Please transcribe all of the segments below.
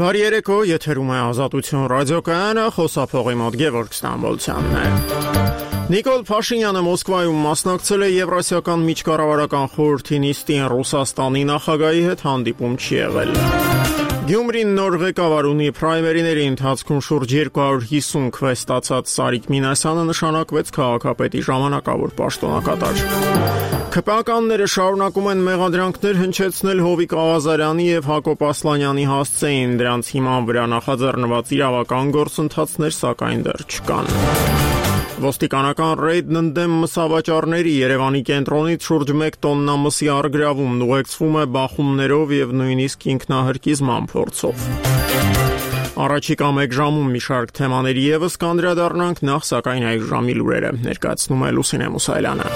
Բարի երեկո, եթերում է Ազատություն ռադիոկայանը, խոսափողի մոտ Գևորգ Ստամբոլցյանն է։ Նիկոլ Փաշինյանը Մոսկվայում մասնակցել է Եվրասիական միջկառավարական խորհրդի նիստին, Ռուսաստանի նախագահի հետ հանդիպում չի եղել։ Գյումրին նոր ղեկավար ունի, պրայմերիների ընթացքում շուրջ 250 քվեստ ստացած Սարիկ Մինասյանը նշանակվեց քաղաքապետի ժամանակավոր պաշտոնակատար։ ՔՊԱ-ականները շարունակում են մեղադրանքներ հնչեցնել Հովիկ Աղազարյանի եւ Հակոբ Ասլանյանի հասցեին, դրանց հիման վրա նախաձեռնված իրավական գործընթացներ սակայն դեռ չկան։ Ոստիկանական ռեյդն ընդդեմ մսավաճառների, Երևանի կենտրոնից շուրջ 1 տոննա մսի առգրավումն ուղեկցվում է բախումներով եւ նույնիսկ ինքնահրկիզման փորձով։ Առաջիկա 1 ժամում մի շարք թեմաների եւս կանդրադառնանք, նախ սակայն այս ժամի լուրերը ներկայացնում է Լուսինե Մուսայելյանը։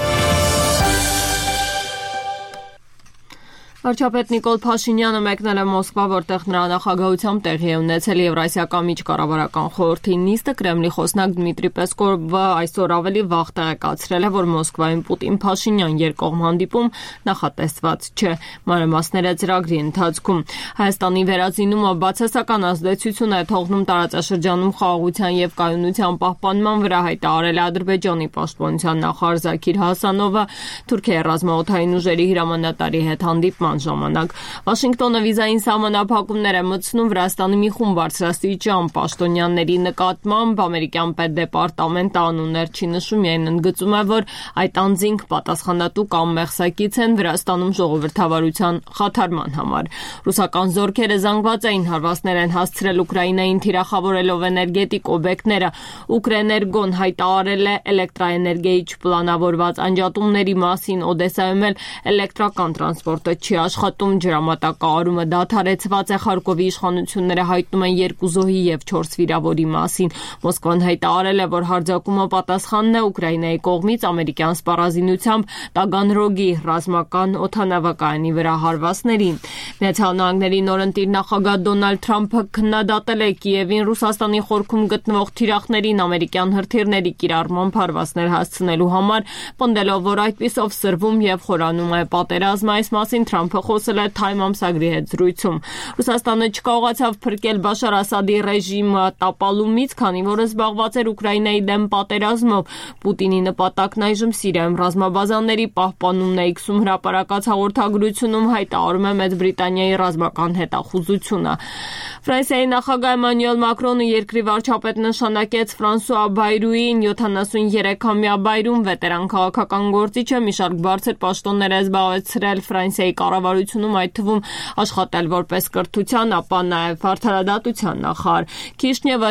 Վարչապետ Նիկոլ Փաշինյանը մեկնել է Մոսկվա, որտեղ նրա նախագահությամբ տեղի է ունեցել Եվրասիական միջկառավարական խորհրդի նիստը։ Կրեմլի խոսնակ Դմիտրի Պեսկովը այսօր ավելի վաղ տեղեկացրել է, որ Մոսկվայում Պուտին-Փաշինյան երկկողմ հանդիպում նախատեսված չէ։ Մանրամասները ծրագրի ընթացքում։ Հայաստանի վերածինումը բացասական ազդեցություն է թողնում տարածաշրջանում խաղաղության եւ կայունության պահպանման վրա, հայտարարել է Ադրբեջանի պաշտպանության նախարար Զաքիր Հասանովը Թուրքիայի ռազմաօդային ուժերի հրամանատարի հետ հանդիպման ժամանակ։ Վաշինգտոնը վիզային սահմանափակումներ է մտցնում Վրաստանի մի խումբ բարձրաստիճան պաշտոնյաների նկատմամբ։ Ամերիկյան պետդեպարտամենտը անուններ չի նշում, միայն ընդգծում է, որ այդ անձինք պատասխանատու կամ մեղսակից են Վրաստանում ժողովրդավարության խաթարման համար։ Ռուսական զորքերը զանգված էին հարվածներ են հասցրել Ուկրաինային, թիրախավորելով էներգետիկ օբյեկտները։ Ուկրեներգոն հայտարարել է էլեկտրաէներգիայի չպլանավորված անջատումների մասին։ Օդեսայում էլ էլեկտրական տրանսպորտը չի աշխատում, ջրամատակարարումը դադարեցված է։ Խարկովի իշխանությունները հայտնում են 2 զոհի եւ 4 վիրավորի մասին։ Մոսկվան հայտարարել է, որ հարձակումը պատասխանն է Ուկրաինայի կողմից ամերիկյան սպառազինությամբ Տագանրոգի ռազմական օդանավակայանի վրա հարվածներին։ Միացյալ Նահանգների նորընտիր նախագահ Դոնալդ Թրամփը քննադատել է Կիևին Ռուսաստանի խորքում գտնվող թիրախներին ամերիկյան հրթիռների կիրառմամբ հարվածներ հասցնելու համար, պնդելով, որ այդպիսով սրվում եւ խորանում է պատերազմը։ Այս մասին Թրամփը խոսել է Time ամսագրի հետ զրույցում։ Ռուսաստանը չկարողացավ փրկել Բաշար Ասադի ռեժիմը տապալումից, քանի որ զբաղված էր Ուկրաինայի դեմ պատերազմով։ Պուտինի նպատակն այժմ Սիրիայում ռազմաբազաների պահպանումն է։ X-ում հրապարակած հաղորդագրությունում հայտարարում է Մեծ Բրիտանիայի ռազմական հետախուզությունը։ Ֆրանսիայի նախագահ Էմանուել Մակրոնը երկրի վարչապետ նշանակեց Ֆրանսուଆ Բայրուին 73-ամյա Բայրում վետերան քաղաքական գործիչը մի շարք բարձր պաշտոններ է զբաղեցրել Ֆրանսիայի կառավարությունում, այդ թվում աշխատել որպես կրթության, ապա նաև արդարադատության նախարար։ Քիշնևը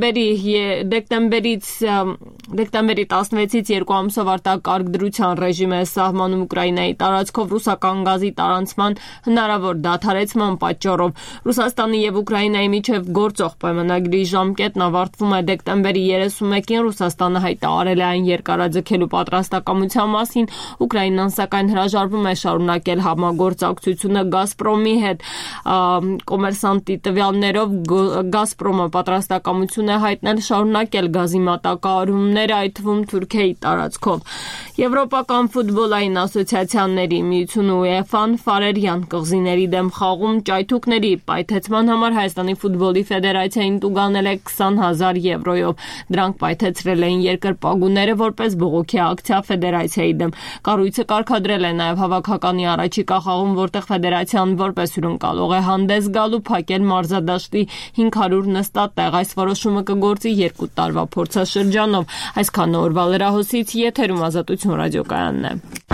դեկտեմբերի 16-ից 2 ամսով արտակարգ դրության ռեժիմ է սահմանում Ուկրաինայի տարածքով ռուսական գազի տարանցման հնարավոր դադարեցման պատճառով։ Ռուսաստանի եւ Ուկրաինայի միջև գործող պայմանագրի ժամկետն ավարտվում է դեկտեմբերի 31-ին։ Ռուսաստանը հայտարարել է այն երկարաձգելու պատրաստակամության մասին։ Ուկրաինան սակայն հրաժարվում է շարունակել համագործակցությունը Գազպրոմի հետ։ Կոմերսանտի տվյալներով Գազպրոմը պատրաստակամություն է հայտնել շարունակել գազի մատակարարումները, այդ թվում Թուրքիայի տարածքով։ Եվրոպական ֆուտբոլային ասոցիացիաների միությունը UEFA-ն Ֆարերյան կղզիների դեմ խաղում ճայթուկների պայթեցման համար Հայաստանի ֆուտբոլի ֆեդերացիային տուգանել է 20,000 եվրոյով։ Դրանք պայթեցրել էին երկրպագուները որպես բողոքի ակցիա ֆեդերացիայի դեմ։ Կառույցը կարգադրել է նաև հավաքականի առաջիկա խաղում, որտեղ ֆեդերացիան որպես հյուրընկալող է հանդես գալու, փակել մարզադաշտի 500 նստած տեղ։ Այս որոշումը կգործի 2 տարվա փորձաշրջանով։ Այսքան օրվա լրահոսից եթերում Ազատություն ռադիոկայանն է։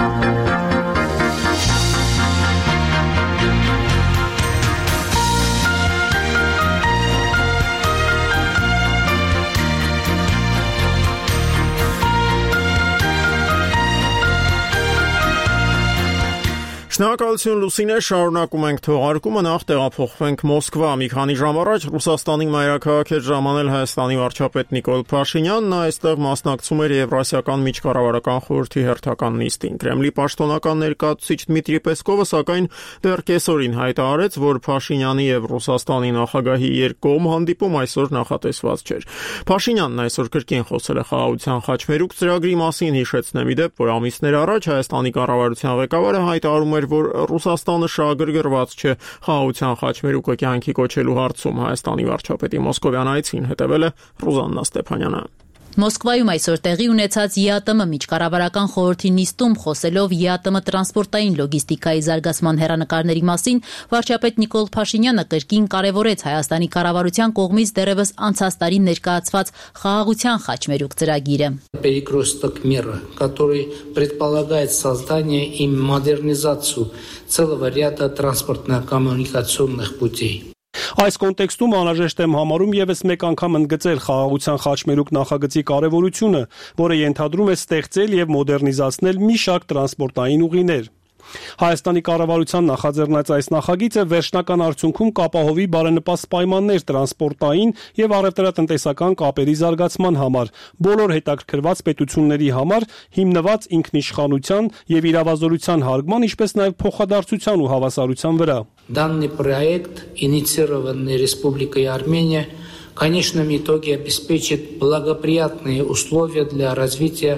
Շնորհակալություն Լուսինե, շարունակում ենք թողարկումը, նախ տեղափոխվենք Մոսկվա։ Մի քանի ժամ առաջ Ռուսաստանի մայրաքաղաք էր ժամանել Հայաստանի վարչապետ Նիկոլ Փաշինյանն, նա այստեղ մասնակցում էր Եվրասիական միջկառավարական խորհրդի հերթական նիստին։ Կրեմլի պաշտոնական ներկայացուցիչ Դմիտրի Պեսկովը սակայն դեռ կեսօրին հայտարարեց, որ Փաշինյանի եւ Ռուսաստանի նախագահի երկկողմ հանդիպում այսօր նախատեսված չէր։ Փաշինյանն այսօր կրկին խոսել է խաղաղության խաչմերուկ ծրագրի մասին, հիշեցնեմ ի դեպ, որ ամիսներ առաջ Հայաստանի կառավարության ղեկավարը հայտարարում էր, էր, որ Ռուսաստանը շահագրգռված չէ խաղաղության խաչմերուկը կյանքի կոչելու հարցում Հայաստանի վարչապետի մոսկովյան այցին, հետևել է Ռուզաննա Ստեփանյանը։ Մոսկվայում այսօր տեղի ունեցած ԵԱՏՄ միջկառավարական խորհրդի նիստում խոսելով ԵԱՏՄ տրանսպորտային լոգիստիկայի զարգացման հեռանկարների մասին, վարչապետ Նիկոլ Փաշինյանը կրկին կարևորեց Հայաստանի կառավարության կողմից դեռևս անցած տարի ներկայացված խաղաղության խաչմերուկ ծրագիրը։ Перекресток мира, который предполагает создание и модернизацию целого ряда транспортно-коммуникационных путей. Այս կոնտեքստում անհրաժեշտ եմ համարում եւս մեկ անգամ ընդգծել խաղաղության խաչմերուկ նախագծի կարեւորությունը, որը ենթադրում է ստեղծել եւ մոդեռնիզացնել մի շարք տրանսպորտային ուղիներ։ Հայաստանի կառավարության նախաձեռնած այս նախագիծը վերջնական արդյունքում կապահովի բարենպաստ պայմաններ տրանսպորտային եւ առևտրատնտեսական կապերի զարգացման համար, բոլոր հետաքրքրված պետությունների համար հիմնված ինքնիշխանության եւ իրավազորության հարգման, ինչպես նաեւ փոխադարձության ու հավասարության вրա։ Данный проект, инициированный Республикой Армения, в конечном итоге обеспечит благоприятные условия для развития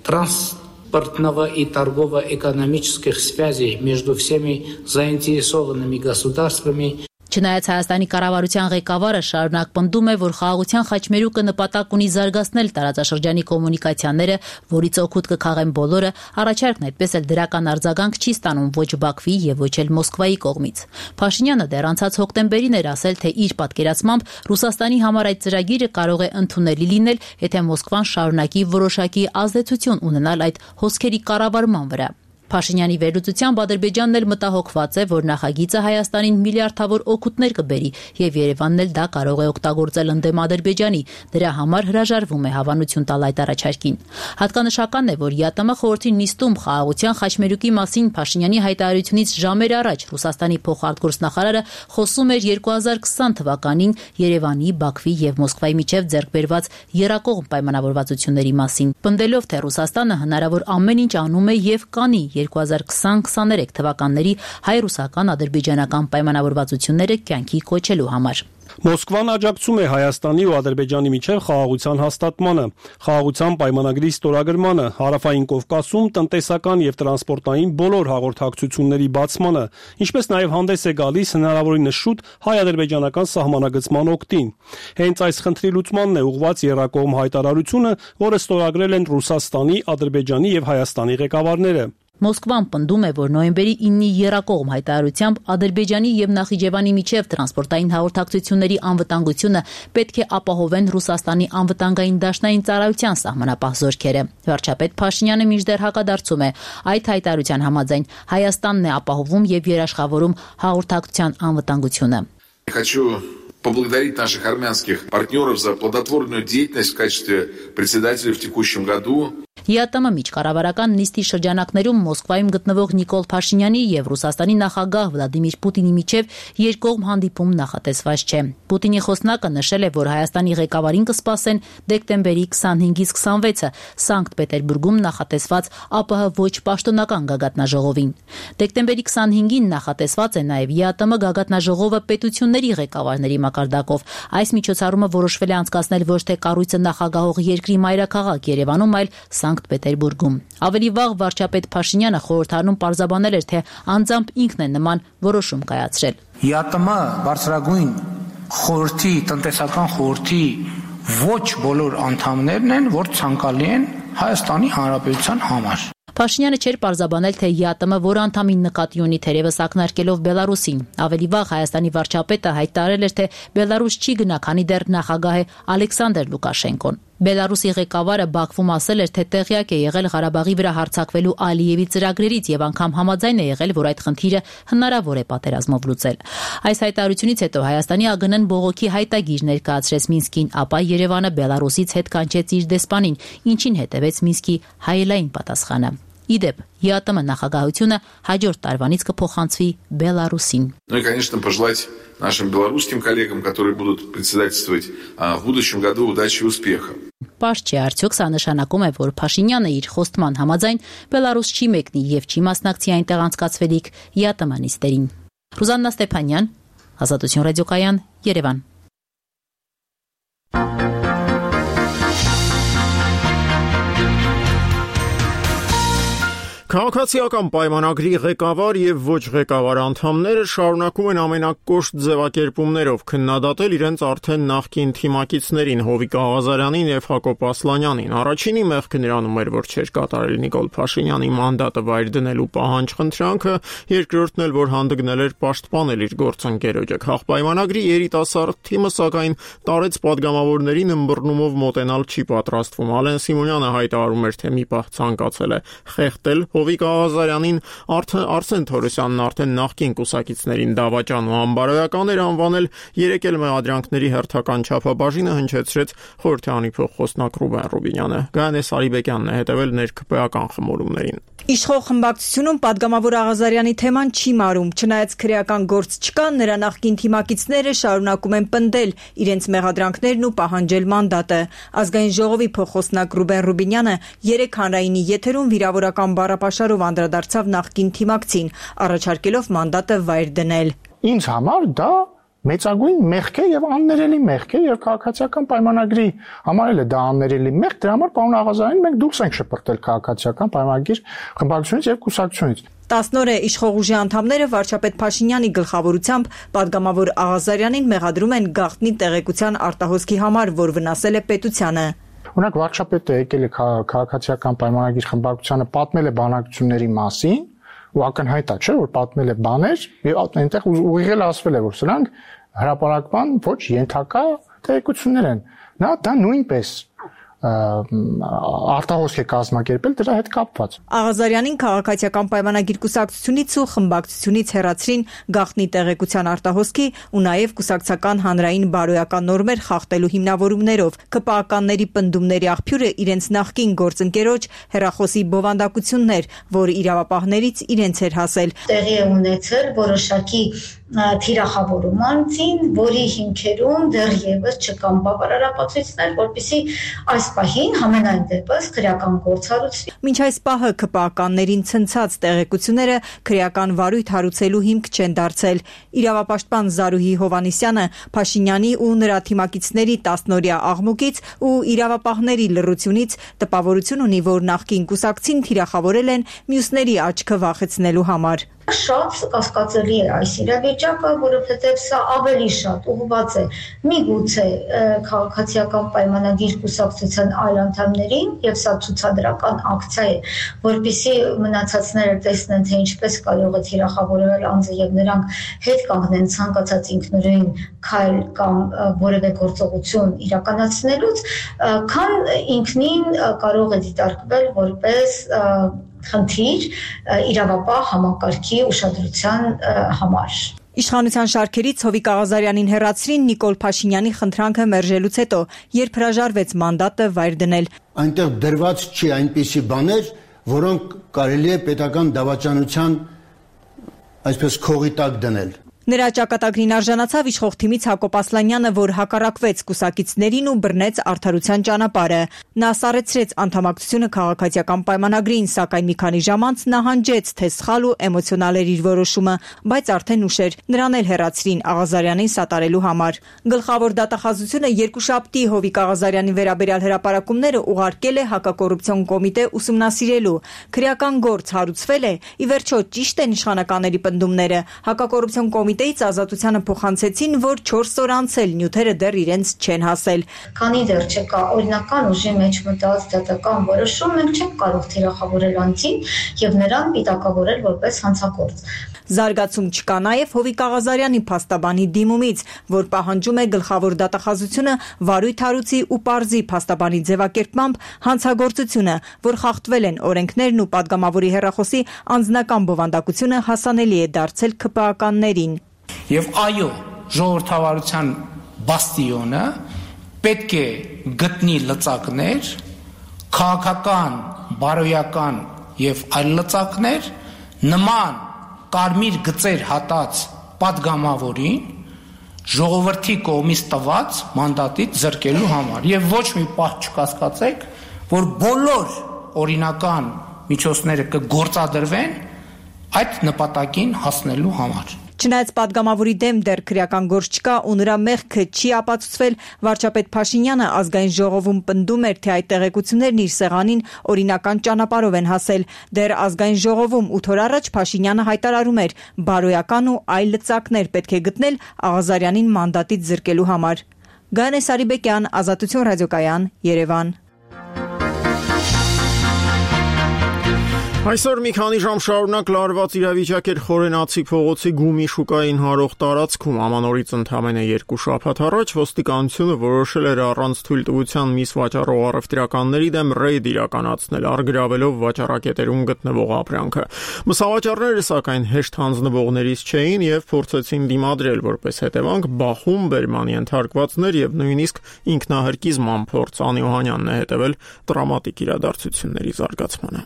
транспортного и торгово-экономических связей между всеми заинтересованными государствами. Չնայած Հայաստանի կառավարության ղեկավարը շարունակ պնդում է, որ խաղաղության խաչմերուկը նպատակ ունի զարգացնել տարածաշրջանի կոմունիկացիաները, որից օգուտ կքաղեն բոլորը, առաջարկն այդպես էլ դրական արձագանք չի ստանում ոչ Բաքվի եւ ոչ էլ Մոսկվայի կողմից։ Փաշինյանը դեռ անցած հոկտեմբերին էր ասել, թե իր պատկերացմամբ Ռուսաստանի համար այդ ծրագիրը կարող է ընդունելի լինել, եթե Մոսկվան շարունակի որոշակի ազդեցություն ունենալ այդ հոսքերի կառավարման վրա։ Փաշինյանի վերլուծությամբ Ադրբեջանն էլ մտահոգված է, որ նախագիծը Հայաստանին միլիարդավոր օգուտներ կբերի եւ Երևանն էլ դա կարող է օգտագործել ընդդեմ Ադրբեջանի։ Դրա համար հրաժարվում է հավանություն տալ այդ առաջարկին։ Հատկանշական է, որ ԵԱՏՄ խորհրդի նիստում խաղաղության խաչմերուկի մասին Փաշինյանի հայտարարությունից ժամեր առաջ Ռուսաստանի փոխարտգործնախարարը խոսում էր 2020 թվականին Երևանի, Բաքվի եւ Մոսկվայի միջև ձեռք բերված եռակողմ պայմանավորվածությունների մասին, պնդելով, թե Ռուսաստանը հնարավոր ամեն ինչ անում է եւ կանի 2020-23 թվականների հայ-ռուսական ադրբեջանական պայմանավորվածությունները կյանքի կոչելու համար։ Մոսկվան աջակցում է Հայաստանի ու Ադրբեջանի միջև խաղաղության հաստատմանը, խաղաղության պայմանագրի ստորագրմանը, Հարավային Կովկասում տնտեսական եւ տրանսպորտային բոլոր հաղորդակցությունների բացմանը, ինչպես նաեւ հանդես է գալիս հնարավորինս շուտ հայ-ադրբեջանական սահմանագծման օգտին։ Հենց այս խնդրի լուծմանն է ուղղված եռակողմ հայտարարությունը, որը ստորագրել են Ռուսաստանի, Ադրբեջանի եւ Հայաստանի ղեկավարները։ Մոսկվան պնդում է, որ նոյեմբերի 9-ի եռակողմ հայտարարությամբ Ադրբեջանի եւ Նախիջևանի միջև տրանսպորտային հաղորդակցությունների անվտանգությունը պետք է ապահովեն Ռուսաստանի անվտանգային դաշնային ծառայության սահմանապահ զորքերը։ Վարչապետ Փաշինյանը մինչդեռ հակադարձում է այդ հայտարարության համաձայն Հայաստանն է ապահովում եւ երաշխավորում հաղորդակցության անվտանգությունը։ Хочу поблагодарить наших армянских партнеров за плодотворную деятельность в качестве председателя в текущем году. ԵԱՏՄ միջկառավարական նիստի շրջանակներում Մոսկվայում գտնվող Նիկոլ Փաշինյանի եւ Ռուսաստանի նախագահ Վլադիմիր Պուտինի միջև երկկողմ հանդիպում նախատեսված չէ։ Պուտինի խոսնակը նշել է, որ Հայաստանի ղեկավարին կսպասեն դեկտեմբերի 25-ից 26-ը Սանկտ Պետերբուրգում նախատեսված ԱՊՀ ոչ պաշտոնական գագաթնաժողովին։ Դեկտեմբերի 25-ին նախատեսված է նաեւ ԵԱՏՄ գագաթնաժողովը պետությունների ղեկավարների մակարդակով։ Այս միջոցառումը որոշվել է անցկացնել ոչ թե կառույցը նախագահող երկրի մայրաքաղաք Երևանում, այլ Սանկտ Պետերբուրգում։ Ավելի վաղ վարչապետ Փաշինյանը խորհրդարանում պարզաբանել էր, թե անձամբ ինքն է նման որոշում կայացրել։ ԵԱՏՄ բարձրագույն խորհրդի, տնտեսական խորհրդի ոչ բոլոր անդամներն են, որ ցանկալի են Հայաստանի Հանրապետության համար։ Փաշինյանը չէր պարզաբանել, թե ԵԱՏՄ որ անդամին նկատի ունի թերևս ակնարկելով Բելարուսին։ Ավելի վաղ Հայաստանի վարչապետը հայտարարել էր, թե Բելարուս չի գնա, քանի դեռ նախագահ է Ալեքսանդր Լուկաշենկոն։ Բելարուսի ղեկավարը Բաքվում ասել էր, թե տեղյակ է եղել Ղարաբաղի վրա հարձակվելու Ալիևի ծրագրերից եւ անգամ համաձայն է եղել, որ այդ խնդիրը հնարավոր է պատերազմով լուծել։ Այս հայտարարությունից հետո Հայաստանի ԱԳՆ-ն բողոքի հայտագիր ներկայացրեց Մինսկին, ապա Երևանը Բելարուսից հետ կանչեց իր դեսպանին, ինչին հետևեց Մինսկի հայելային պատասխանը։ Իդեպ, ԵԱՏՄ նախագահությունը հաջորդ տարվանից կփոխանցվի Բելարուսին։ Ну и, конечно, пожелать нашим белорусским коллегам, которые будут председательствовать в будущем году, удачи и успеха. Պարզ չէ, արդյոք սա նշանակում է, որ Փաշինյանը իր խոստման համաձայն Բելարուս չի մեկնի եւ չի մասնակցի այնտեղ անցկացվելիք ԵԱՏՄ նիստերին։ Ռուզաննա Ստեփանյան, Ազատություն ռադիոկայան, Երևան։ Քաղաքացիական պայմանագրի ղեկավար եւ ոչ ղեկավար անդամները շարունակում են ամենակոշտ ձևակերպումներով քննադատել իրենց արդեն նախկին թիմակիցներին Հովիկ Աղազարյանին եւ Հակոբ Ասլանյանին։ Առաջինի մեղքը նրանում էր, որ չէր կատարել Նիկոլ Փաշինյանի մանդատը վայր դնելու պահանջ խնդրանքը, երկրորդն էլ, որ հանդգնել էր պաշտպանել իր գործընկերոջը։ Քաղաքապայմանագրի երիտասարդ թիմը սակայն տարեց падգամավորներին ըմբռնումով մոտենալ չի պատրաստվում։ Ալեն Սիմոնյանը հայտարարում էր, թե մի պահ ցանկացել է խեղդել Հովիկ Աղազարյանին, Արսեն Թորոսյանն արդեն նախկին կուսակիցներին դավաճան ու անբարոյական էր անվանել, երեկ էլ մեղադրանքների հերթական չափաբաժինը հնչեցրեց խորհրդարանի փոխխոսնակ Ռուբեն Ռուբինյանը։ Գայանե Սարիբեկյանն է հետևել ներքպեական խմորումներին։ Իշխող խմբակցությունում падգամավոր Աղազարյանի թեման չի մարում, չնայած քրեական գործ չկա, նրա նախկին թիմակիցները շարունակում են պնդել իրենց մեղադրանքներն ու պահանջել մանդատը։ Ազգային ժողովի փոխխոսնակ Ռուբեն Ռուբինյանը երեկ հանրայինի եթերում վիրավորական բառապաշարով անդրադարձավ նախկին թիմակցին, առաջարկելով մանդատը վայր դնել։ Ինձ համար դա մեծագույն մեղք է եւ աններելի մեղք է եւ քաղաքացիական պայմանագրի համարել է դա աններելի մեղք, դրա համար պարոն Աղազարյանին մենք դուրս ենք շպրտել քաղաքացիական պայմանագրի խմբակցությունից եւ կուսակցությունից։ 10 օր է իշխող ուժի անդամները վարչապետ Փաշինյանի գլխավորությամբ падգամավոր Աղազարյանին մեղադրում են գաղտնի տեղեկության արտահոսքի համար, որ վնասել է պետությանը։ Օրինակ վարչապետը եկել է քաղաքացիական պայմանագրի խմբակցությանը, պատմել է բանակցությունների մասին, ու ակնհայտ է, չէ՞, որ պատմել է բաներ, եւ այնտեղ ուղիղել ասվել է, որ սրանք հրապարակման ոչ ենթակա տեղեկություններ են։ Նա դա նույնպես արտահոսք է կազմակերպել դրա հետ կապված։ Աղազարյանին քաղաքացիական պայմանագիր կուսակցությունից ու խմբակցությունից հեռացրին գաղտնի տեղեկության արտահոսքի ու նաև կուսակցական հանրային բարոյական նորմեր խախտելու հիմնավորումներով։ ԿՊԱ-ականների պնդումների աղբյուրը իրենց նախկին գործընկերոջ հեռախոսի բովանդակությունն էր, որ իրավապահներից իրենց էր հասել։ Տեղի է ունեցել որոշակի թիրախավորումանցին, որի հիմքերում դեռևս չկան բավարարապացույցներ, որպեսզի այս պահին համենայն դեպս քրեական գործ հարուցվի։ Մինչ այս պահը ԿՊԱ-ականներին ցնցած տեղեկությունները քրեական վարույթ հարուցելու հիմք չեն դարձել։ Իրավապաշտպան Զարուհի Հովանիսյանը Փաշինյանի ու նրա թիմակիցների 10-օրյա աղմուկից ու իրավապահների լռությունից տպավորություն ունի, որ նախկին կուսակցին թիրախավորել են մյուսների աչքը վախեցնելու համար։ Շատ կասկածելի է այս իրավիճակը, որովհետև սա ավելի շատ ուղղված է միգուցե քաղաքացիական պայմանագիր կուսակցության այլ անդամներին, եւ սա ցուցադրական ակցիա է, որպեսզի մնացածները տեսնեն, թե ինչպես կարող է թիրախավորել անձը եւ նրանք հետ կանգնեն ցանկացած ինքնուրույն քայլ կամ որևէ գործողություն իրականացնելուց, քան ինքնին կարող է դիտարկվել որպես խնդիր իրավապահ համակարգի ուշադրության համար։ Իշխանության շարքերից Հովիկ Աղազարյանին հեռացրին Նիկոլ Փաշինյանի խնդրանքը մերժելուց հետո, երբ հրաժարվեց մանդատը վայր դնել։ Այնտեղ դրված չի այնպիսի բաներ, որոնք կարելի է պետական դավաճանության այսպես քողի տակ դնել։ Նրա ճակատագրին արժանացավ իշխող թիմից Հակոբ Ասլանյանը, որ հակառակվեց կուսակիցներին ու բռնեց արդարության ճանապարհը։ Նա սառեցրեց անդամակցությունը քաղաքացիական պայմանագրին, սակայն մի քանի ժամ անց նահանջեց, թե սխալ ու էմոցիոնալ էր իր որոշումը, բայց արդեն ուշ էր, նրան էլ հեռացրին Աղազարյանին սատարելու համար։ Գլխավոր դատախազությունը երկուշաբթի Հովիկ Աղազարյանի վերաբերյալ հրապարակումները ուղարկել է հակակոռուպցիոն կոմիտե ուսումնասիրելու։ Քրեական գործ հարուցվել է, ի վերջո ճիշտ են իշխանականների պնդումները։ Հակակոռուպցիոն կոմիտեից ազատությանը փոխանցեցին, որ 4 օր անցել նյութերը դեռ իրենց չեն հասել։ Քանի դեռ չկա օրինական ուժի մեջ մտած դատական որոշում, մենք չենք կարող թիրախավորել անձին եւ նրան պիտակավորել որպես հանցագործ։ Զարգացում չկա նաև Հովիկ Աղազարյանի փաստաբանի դիմումից, որ պահանջում է գլխավոր դատախազությունը վարույթ հարուցի ու պարզի փաստաբանի ձևակերպմամբ հանցագործությունը, որ խախտվել են օրենքներն ու падգամավորի հեռախոսի անձնական բովանդակությունը հասանելի է դարձել ԿՊԱ-ականներին։ Եվ այո, ժողովրդավարության բաստիոնը պետք է գտնի լծակներ, քաղաքական, բարոյական եւ այլ լծակներ նման կարմիր գծեր հատած падգամավորին ժողովրդի կողմից տված մանդատից զրկելու համար եւ ոչ մի պահ չկասկածեք, որ բոլոր օրինական միջոցները կգործադրվեն այդ նպատակին հասնելու համար։ Չնայած պատգամավորի դեմ դեռ քրեական գործ չկա ու նրա մեղքը չի ապացուցվել, վարչապետ Փաշինյանը ազգային ժողովում պնդում էր, թե այդ տեղեկություններն իր սեղանին օրինական ճանապարհով են հասել։ Դեռ ազգային ժողովում 8 օր առաջ Փաշինյանը հայտարարում էր, բարոյական ու այլ լծակներ պետք է գտնել Աղազարյանին մանդատից զրկելու համար։ Գայանե Սարիբեկյան, Ազատություն ռադիոկայան, Երևան։ Այսօր մի քանի ժամ շարունակ լարված իրավիճակ էր Խորենացի փողոցի Գումի շուկային հարող տարածքում։ Ամանորից ընդամենը 2 շաբաթ առաջ ոստիկանությունը որոշել էր առանց թույլտվության միս վաճառող առևտրականների դեմ ռեյդ իրականացնել, առգրավելով վաճառակետերում գտնվող ապրանքը։ Մսավաճառները սակայն հեշտ հանձնվողներից չէին եւ փորձեցին դիմադրել, որպես հետևանք բախում բերման ենթարկվածներ եւ նույնիսկ ինքնահրկիզման փորձ։ Անի Օհանյանն է հետևել տրամատիկ իրադարձությունների զարգացմանը։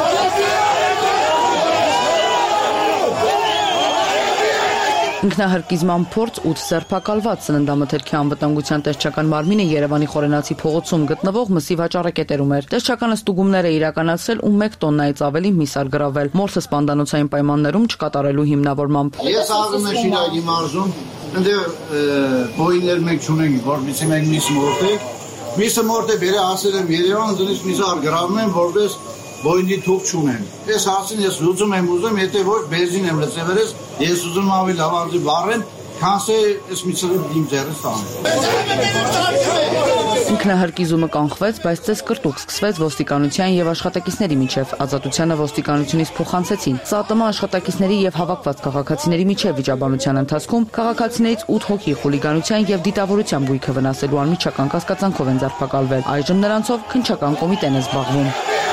Ինքնահրկիզման փորձ 8 սերբակալված սննդամթերքի անվտանգության տեսչական մարմինը Երևանի Խորենացի փողոցում գտնվող մսի վաճառակետերում էր։ Տեսչականը ստուգումներ է իրականացրել ու 1 տոննայից ավելի միս արգրավել։ Մորթը սպանդանոցային պայմաններում չկատարելու հիմնավորմամբ։ Ես աղում եմ Շիրակի մարզում, այնտեղ բոյներ մեկ չունենք, որպեսզի մենք միս մորթենք։ Միսը մորթը բերե ասել եմ Երևան, դրանից միսը արգրավում են, որպես բոյնի թուղթ չունեն։ Ես հարցին ես ուզում եմ, եթե ոչ բենզին եմ լցել, ես ուզում եմ ավելի լավանձի վառեմ, քանսե ես միցրել իմ ձեռս տանեմ։ Ինքնահրկիզումը կանխվեց, բայց ցես կրտուկ սկսվեց ոստիկանության եւ աշխատակիցների միջև։ Ազատությանը ոստիկանությունից փոխանցեցին։ ՍԱՏՄ աշխատակիցների եւ հավաքված քաղաքացիների միջև վիճաբանության ընթացքում քաղաքացիներից 8 հոգի խուլիգանության եւ դիտավորության գույքը վնասելու անմիջական կասկածանքով են ձերբակալվել։ Այժմ նրանցով քննչական կոմիտեն է զբաղվում։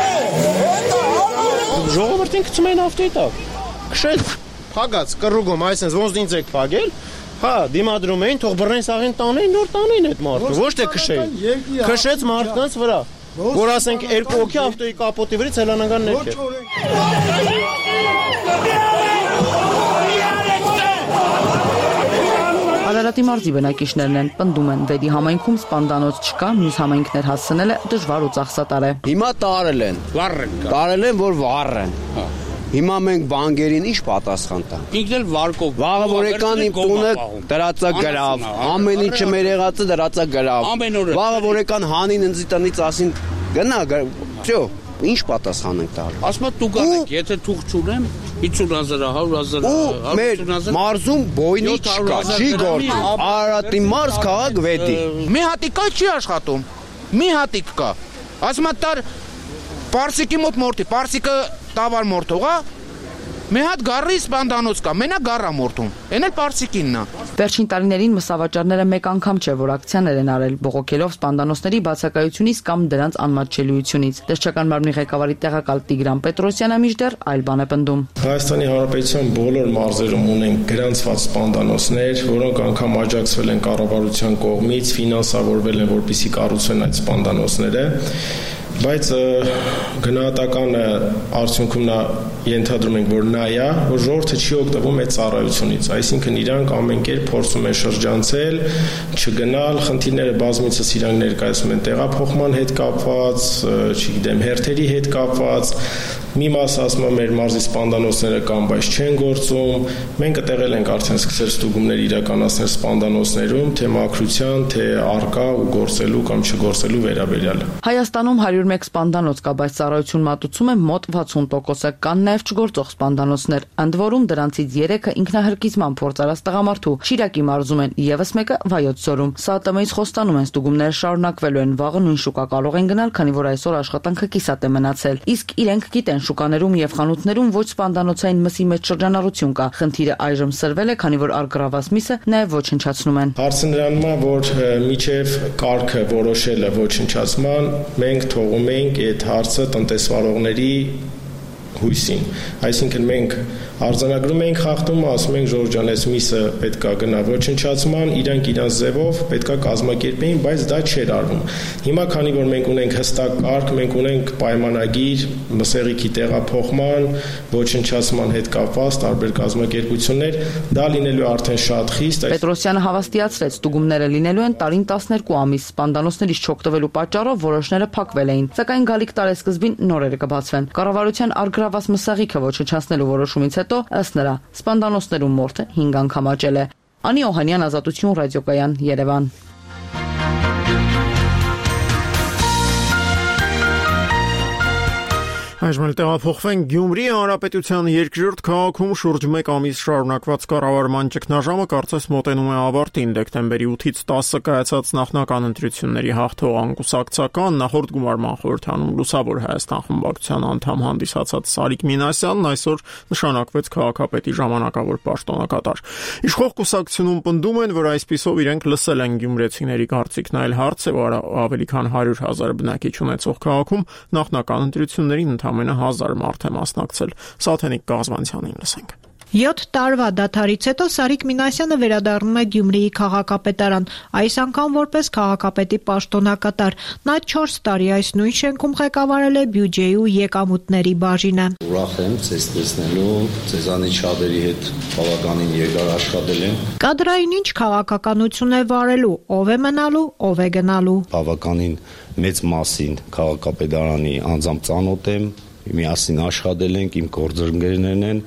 Ժողովրդին գցում են ավտոյի տակ։ Քշեց, փագած կռուգում, այսինքն ոնց ինձ եք փագել։ Հա, դիմադրում էին, թող բռնեն սաղին տանեին, նոր տանեին այդ մարդը, ոչ թե քշեին։ Քշեց մարդկանց վրա, որ ասենք 2 հոգի ավտոյի կապոտի վրից հելանական ներքև։ Արարատի մարզի բնակիչներն են, պնդում են, Վեդի համայնքում սպանդանոց չկա, մյուս համայնքներ հասցնելը դժվար ու ծախսատար է։ Հիմա տարել են, որ վառեն։ Հիմա մենք բանկերին ինչ պատասխան տանք։ Ինքն էլ վարկով։ Վաղը որ եկան իմ տունը դրածա գրավ, ամեն ինչը մեր եղածը դրածա գրավ։ Վաղը որ եկան հանին ինձ տնից ասին գնա, всё, ինչ պատասխան ենք տալ։ Ասում եմ դու գանեք, եթե թուղթ չունեմ 50,000, 100,000, մեր մարզում բոյնի չկա, չի գործում։ Արարատի մարզ քաղաք Վեդի։ Մի հատիկ չի աշխատում։ Մի հատիկ կա։ Ասում եմ տար Պարսիկի մոտ մորթի, Պարսիկը տավար մորթողա։ Մի հատ գառի սպանդանոց կա, մենակ գառա մորթում։ Էն էլ Պարսիկինն է։ Վերջին տարիներին մսավաճառները մեկ անգամ չէ, որ ակցիաներ են արել, բողոքելով սպանդանոցների բացակայությունից կամ դրանց անմատչելիությունից։ Տեսչական մարմնի ղեկավարի տեղակալ Տիգրան Պետրոսյանը մինչդեռ այլ բան է պնդում։ Հայաստանի Հանրապետության բոլոր մարզերում ունենք գրանցված սպանդանոցներ, որոնք անգամ աջակցվել են կառավարության կողմից, ֆինանսավորվել են, որպեսզի կառուցվեն այդ սպանդանոցները։ Բայց գնահատական արդյունքում նա ենթադրում ենք, որ նա է, որ ժողովուրդը չի օգտվում այդ ծառայությունից, այսինքն իրանք ամեն կերպ փորձում են շրջանցել, չգնալ, խնդիրները բազմիցս իրանք ներկայացնում են տեղափոխման հետ կապված, չգիտեմ, հերթերի հետ կապված, մի մասը ասում է մեր մարզի սպանդանոցները կան, բայց չեն գործում, մենք այդտեղել ենք արդեն սկսել ստուգումներ իրականացնել սպանդանոցներում, թե մաքրության, թե արկա ու գործելու կամ չգործելու վերաբերյալ։ Հայաստանում 101 սպանդանոց կա, բայց ծառայություն մատուցում է մոտ 60%-ը, կան նաև չգործող սպանդանոցներ, ընդ որում դրանցից 3-ը ինքնահրկիզման փորձ արած տղամարդու, Շիրակի մարզում են, եւս մեկը Վայոց ձորում։ ՍԱՏՄ-ից խոստանում են ստուգումները շարունակվելու են, վաղը նույն շուկա կարող են գնալ, քանի որ այսօր աշխատանքը կիսատ է մնացել։ Իսկ իրենք գիտեն շուկաներում եւ խանութներում ոչ սպանդանոցային մսի մեջ շրջանառություն կա։ Խնդիրը այժմ սրվել է, քանի որ արգրաված միսը նաեւ ոչնչացնում են։ Հարցը նրանում է, որ միջև կարգը որոշել է ոչնչացման, մենք թողում ենք այդ հարցը տնտեսվարողների հույսին։ Այսինքն մենք արձանագրում ենք խախտում, ասում ենք Ժորժ ջան, այս միսը պետքա գնա ոչնչացման, իրանք իրանց ձևով պետքա կազմակերպեին, բայց դա չէր արվում։ Հիմա քանի որ մենք ունենք հստակ կարգ, մենք ունենք պայմանագիր մսեղիքի տեղափոխման, ոչնչացման հետ կապված տարբեր կազմակերպություններ, դա լինելու արդեն շատ խիստ։ Պետրոսյանը հավաստիացրեց, ստուգումները լինելու են տարին 12 ամիս, սպանդանոցներից չօգտվելու պատճառով որոշները փակվել էին, սակայն գալիք տարեսկզբին նորերը կբացվեն։ Կառավարության արգրաված մսեղիքը ոչնչացնելու որոշումից հետո հետո ըստ նրա սպանդանոցներում մորթը 5 անգամ աճել է։ Անի Օհանյան, Ազատություն, ռադիոկայան, Երևան։ Այժմ տեղափոխվենք Գյումրի Հանրապետության երկրորդ քաղաքում շուրջ 1 ամիս շարունակված կառավարման ճգնաժամը կարծես մոտենում է ավարտին։ Դեկտեմբերի 8-ից 10-ը կայացած նախնական ընտրությունների հաղթող անկուսակցական նախորդ գումարման խորհրդանում Լուսավոր Հայաստան խմբակցության անդամ հանդիսացած Սարիկ Մինասյանն այսօր նշանակվեց քաղաքապետի ժամանակավոր պաշտոնակատար։ Իշխող կուսակցությունում պնդում են, որ այսպիսով իրենք լսել են գյումրեցիների կարծիքն, այլ հարց է, որ ավելի քան 100,000 բնակիչ ունեցող քաղաքում նախնական ընտրություններին ամենը 1000 մարդ է մասնակցել։ Սաթենիկ Գազվանցյանին լսենք։ 7 տարվա դադարից հետո Սարիկ Մինասյանը վերադառնում է Գյումրիի քաղաքապետարան, այս անգամ որպես քաղաքապետի պաշտոնակատար։ Նա 4 տարի այս նույն շենքում ղեկավարել է բյուջեի ու եկամուտների բաժինը։ Ուրախ եմ ձեզ տեսնելու, ձեզանից շատերի հետ բավականին երկար աշխատել եմ։ Կադրային ինչ քաղաքականություն է վարելու, ով է մնալու, ով է գնալու։ Բավականին մեծ մասին քաղաքապետարանի անձամբ ծանոթ եմ, միասին աշխատել ենք, իմ գործընկերներն են,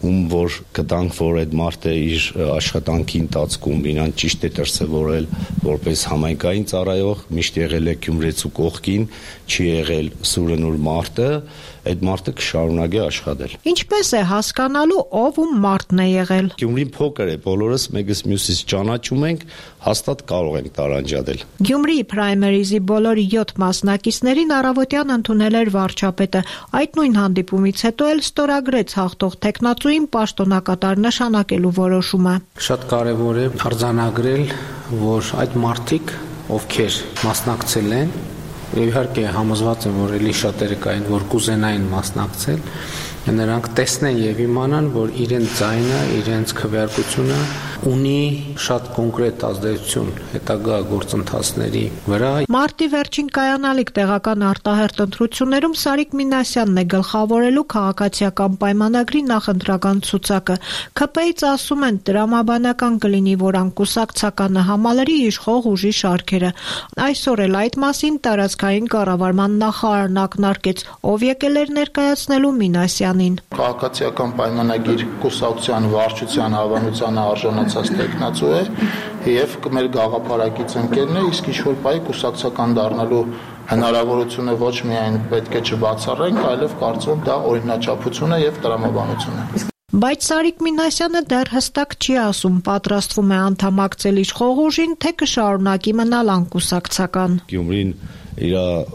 որ գտանք, որ այդ մարդը իր աշխատանքի ընթացքում իրան ճիշտ է դրսևորել որպես համայնքային ծառայող, միշտ եղել է Գյումրեցու կողքին, չի եղել սուրենուր մարդը, այդ մարդը կշարունակի աշխատել։ Ինչպես է հասկանալու, ով ում մարդն է եղել։ Գյումրին փոքր է, բոլորս մեկս մյուսից ճանաչում ենք, հաստատ կարող ենք տարանջատել։ Գյումրիի պրայմերիզի բոլոր 7 մասնակիցներին առավոտյան ընդունել էր վարչապետը։ Այդ նույն հանդիպումից հետո էլ ստորագրեց հաղթող տեխնացուին պաշտոնակատար նշանակելու որոշումը։ Շատ կարևոր է արձանագրել, որ այդ մարդիկ, ովքեր մասնակցել են, իհարկե համոզված եմ, որ էլի շատերը կային, որ կուզենային մասնակցել, նրանք տեսնեն եւ իմանան, որ իրենց ձայնը, իրենց քվեարկությունը ունի շատ կոնկրետ ազդեցություն հետագա գործընթացների վրա։ Մարտի վերջին կայանալիք տեղական արտահերտ ընտրություններում Սարիկ Մինասյանն է գլխավորելու քաղաքացիական պայմանագրի նախընտրական ցուցակը։ ՔՊ-ից ասում են, դրամաբանական կլինի, որ անկուսակցականը համալրի իշխող ուժի շարքերը։ Այսօր էլ այդ մասին տարածքային կառավարման նախարարն ակնարկեց, ով եկել էր ներկայացնելու Մինասյանին։ Քաղաքացիական պայմանագիր կուսակցության վարչության հավանության արժանացած տեխնացու է եւ մեր գաղափարակից ընկերն է, իսկ ինչ-որ պահի կուսակցական դառնալու հնարավորությունը ոչ միայն պետք է չբացառենք, այլև կարծում դա օրինաչափություն է եւ տրամաբանություն է։ Բայց Սարիկ Մինասյանը դեռ հստակ չի ասում, պատրաստվում է անդամակցել իշխող ուժին, թե կշարունակի մնալ անկուսակցական։ Գյումրին իր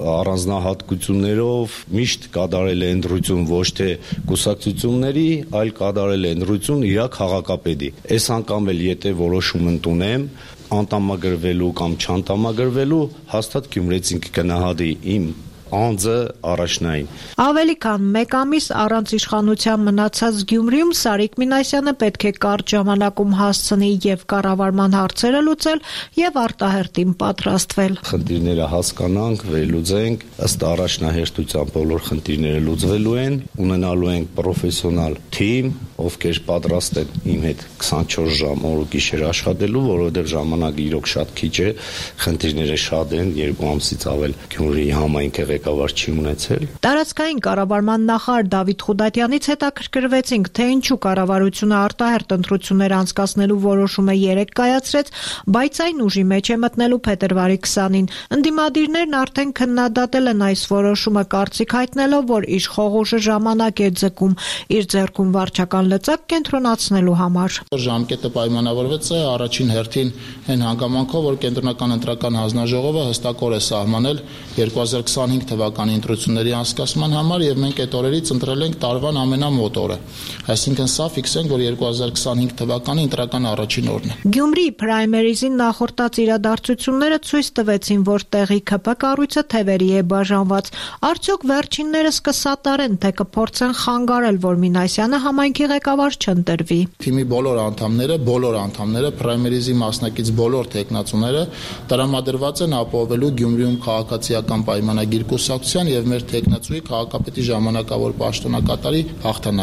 առանձնահատկություններով միշտ կատարել է ընտրություն ոչ թե կուսակցությունների, այլ կատարել է ընտրություն իր քաղաքապետի։ Այս անգամ էլ եթե որոշում ընդունեմ անդամագրվելու կամ չանդամագրվելու, հաստատ գյումրեցին կգնահատի իմ անձը առաջնային։ Ավելի քան 1 ամիս առանց իշխանության մնացած Գյումրիում Սարիկ Մինասյանը պետք է կարճ ժամանակում հասցնի եւ կառավարման հարցերը լուծել եւ արտահերտին պատրաստվել։ Խնդիրները հասկանանք, վերլուծենք, ըստ առաջնահերթության բոլոր խնդիրները լուծվելու են, ունենալու ենք պրոֆեսիոնալ թիմ, ովքեր պատրաստ են իմ հետ 24 ժամ օր ու գիշեր աշխատելու, որովհետեւ ժամանակը իրոք շատ քիչ է, խնդիրները շատ են, 2 ամսից ավել Գյումրիի համայնքը ղեկավար չի ունեցել։ Տարածքային կառավարման նախարար Դավիթ Խուդատյանից հետաքրքրվեցինք, թե ինչու կառավարությունը արտահերտ ընտրություններ անցկացնելու որոշումը 3 կայացրեց, բայց այն ուժի մեջ է մտնելու փետրվարի 20-ին։ Ընդդիմադիրներն արդեն քննադատել են այս որոշումը, կարծիք հայտնելով, որ իշխող ուժը ժամանակ է ձգում իր ձեռքում վարչական լծակ կենտրոնացնելու համար։ Ժամկետը պայմանավորված է առաջին հերթին այն հանգամանքով, որ կենտրոնական ընտրական հանձնաժողովը հստակորեն է սահմանել 2025 թվականի ընտրությունների անցկացման համար եւ մենք այդ օրերից ընտրել ենք տարվան ամենամոտ օրը։ Այսինքն սա ֆիքսենք, որ 2025 թվականի ընտրական առաջին օրն է։ Գյումրիի պրայմերիզի նախորդած իրադարձությունները ցույց տվեցին, որ տեղի ՔՊ կառույցը թևերի է բաժանված։ Արդյոք վերջիններս կսատարեն, թե կփորձեն խանգարել, որ Մինասյանը համայնքի ղեկավար չընտրվի։ Թիմի բոլոր անդամները, պրայմերիզի մասնակից բոլոր տեխնացուները տրամադրված են ապահովելու Գյումրիում քաղաքացիական պայմանագիր կուսակցության եւ մեր տեխնացուի քաղաքապետի ժամանակավոր պաշտոնակատարի հաղթանակը։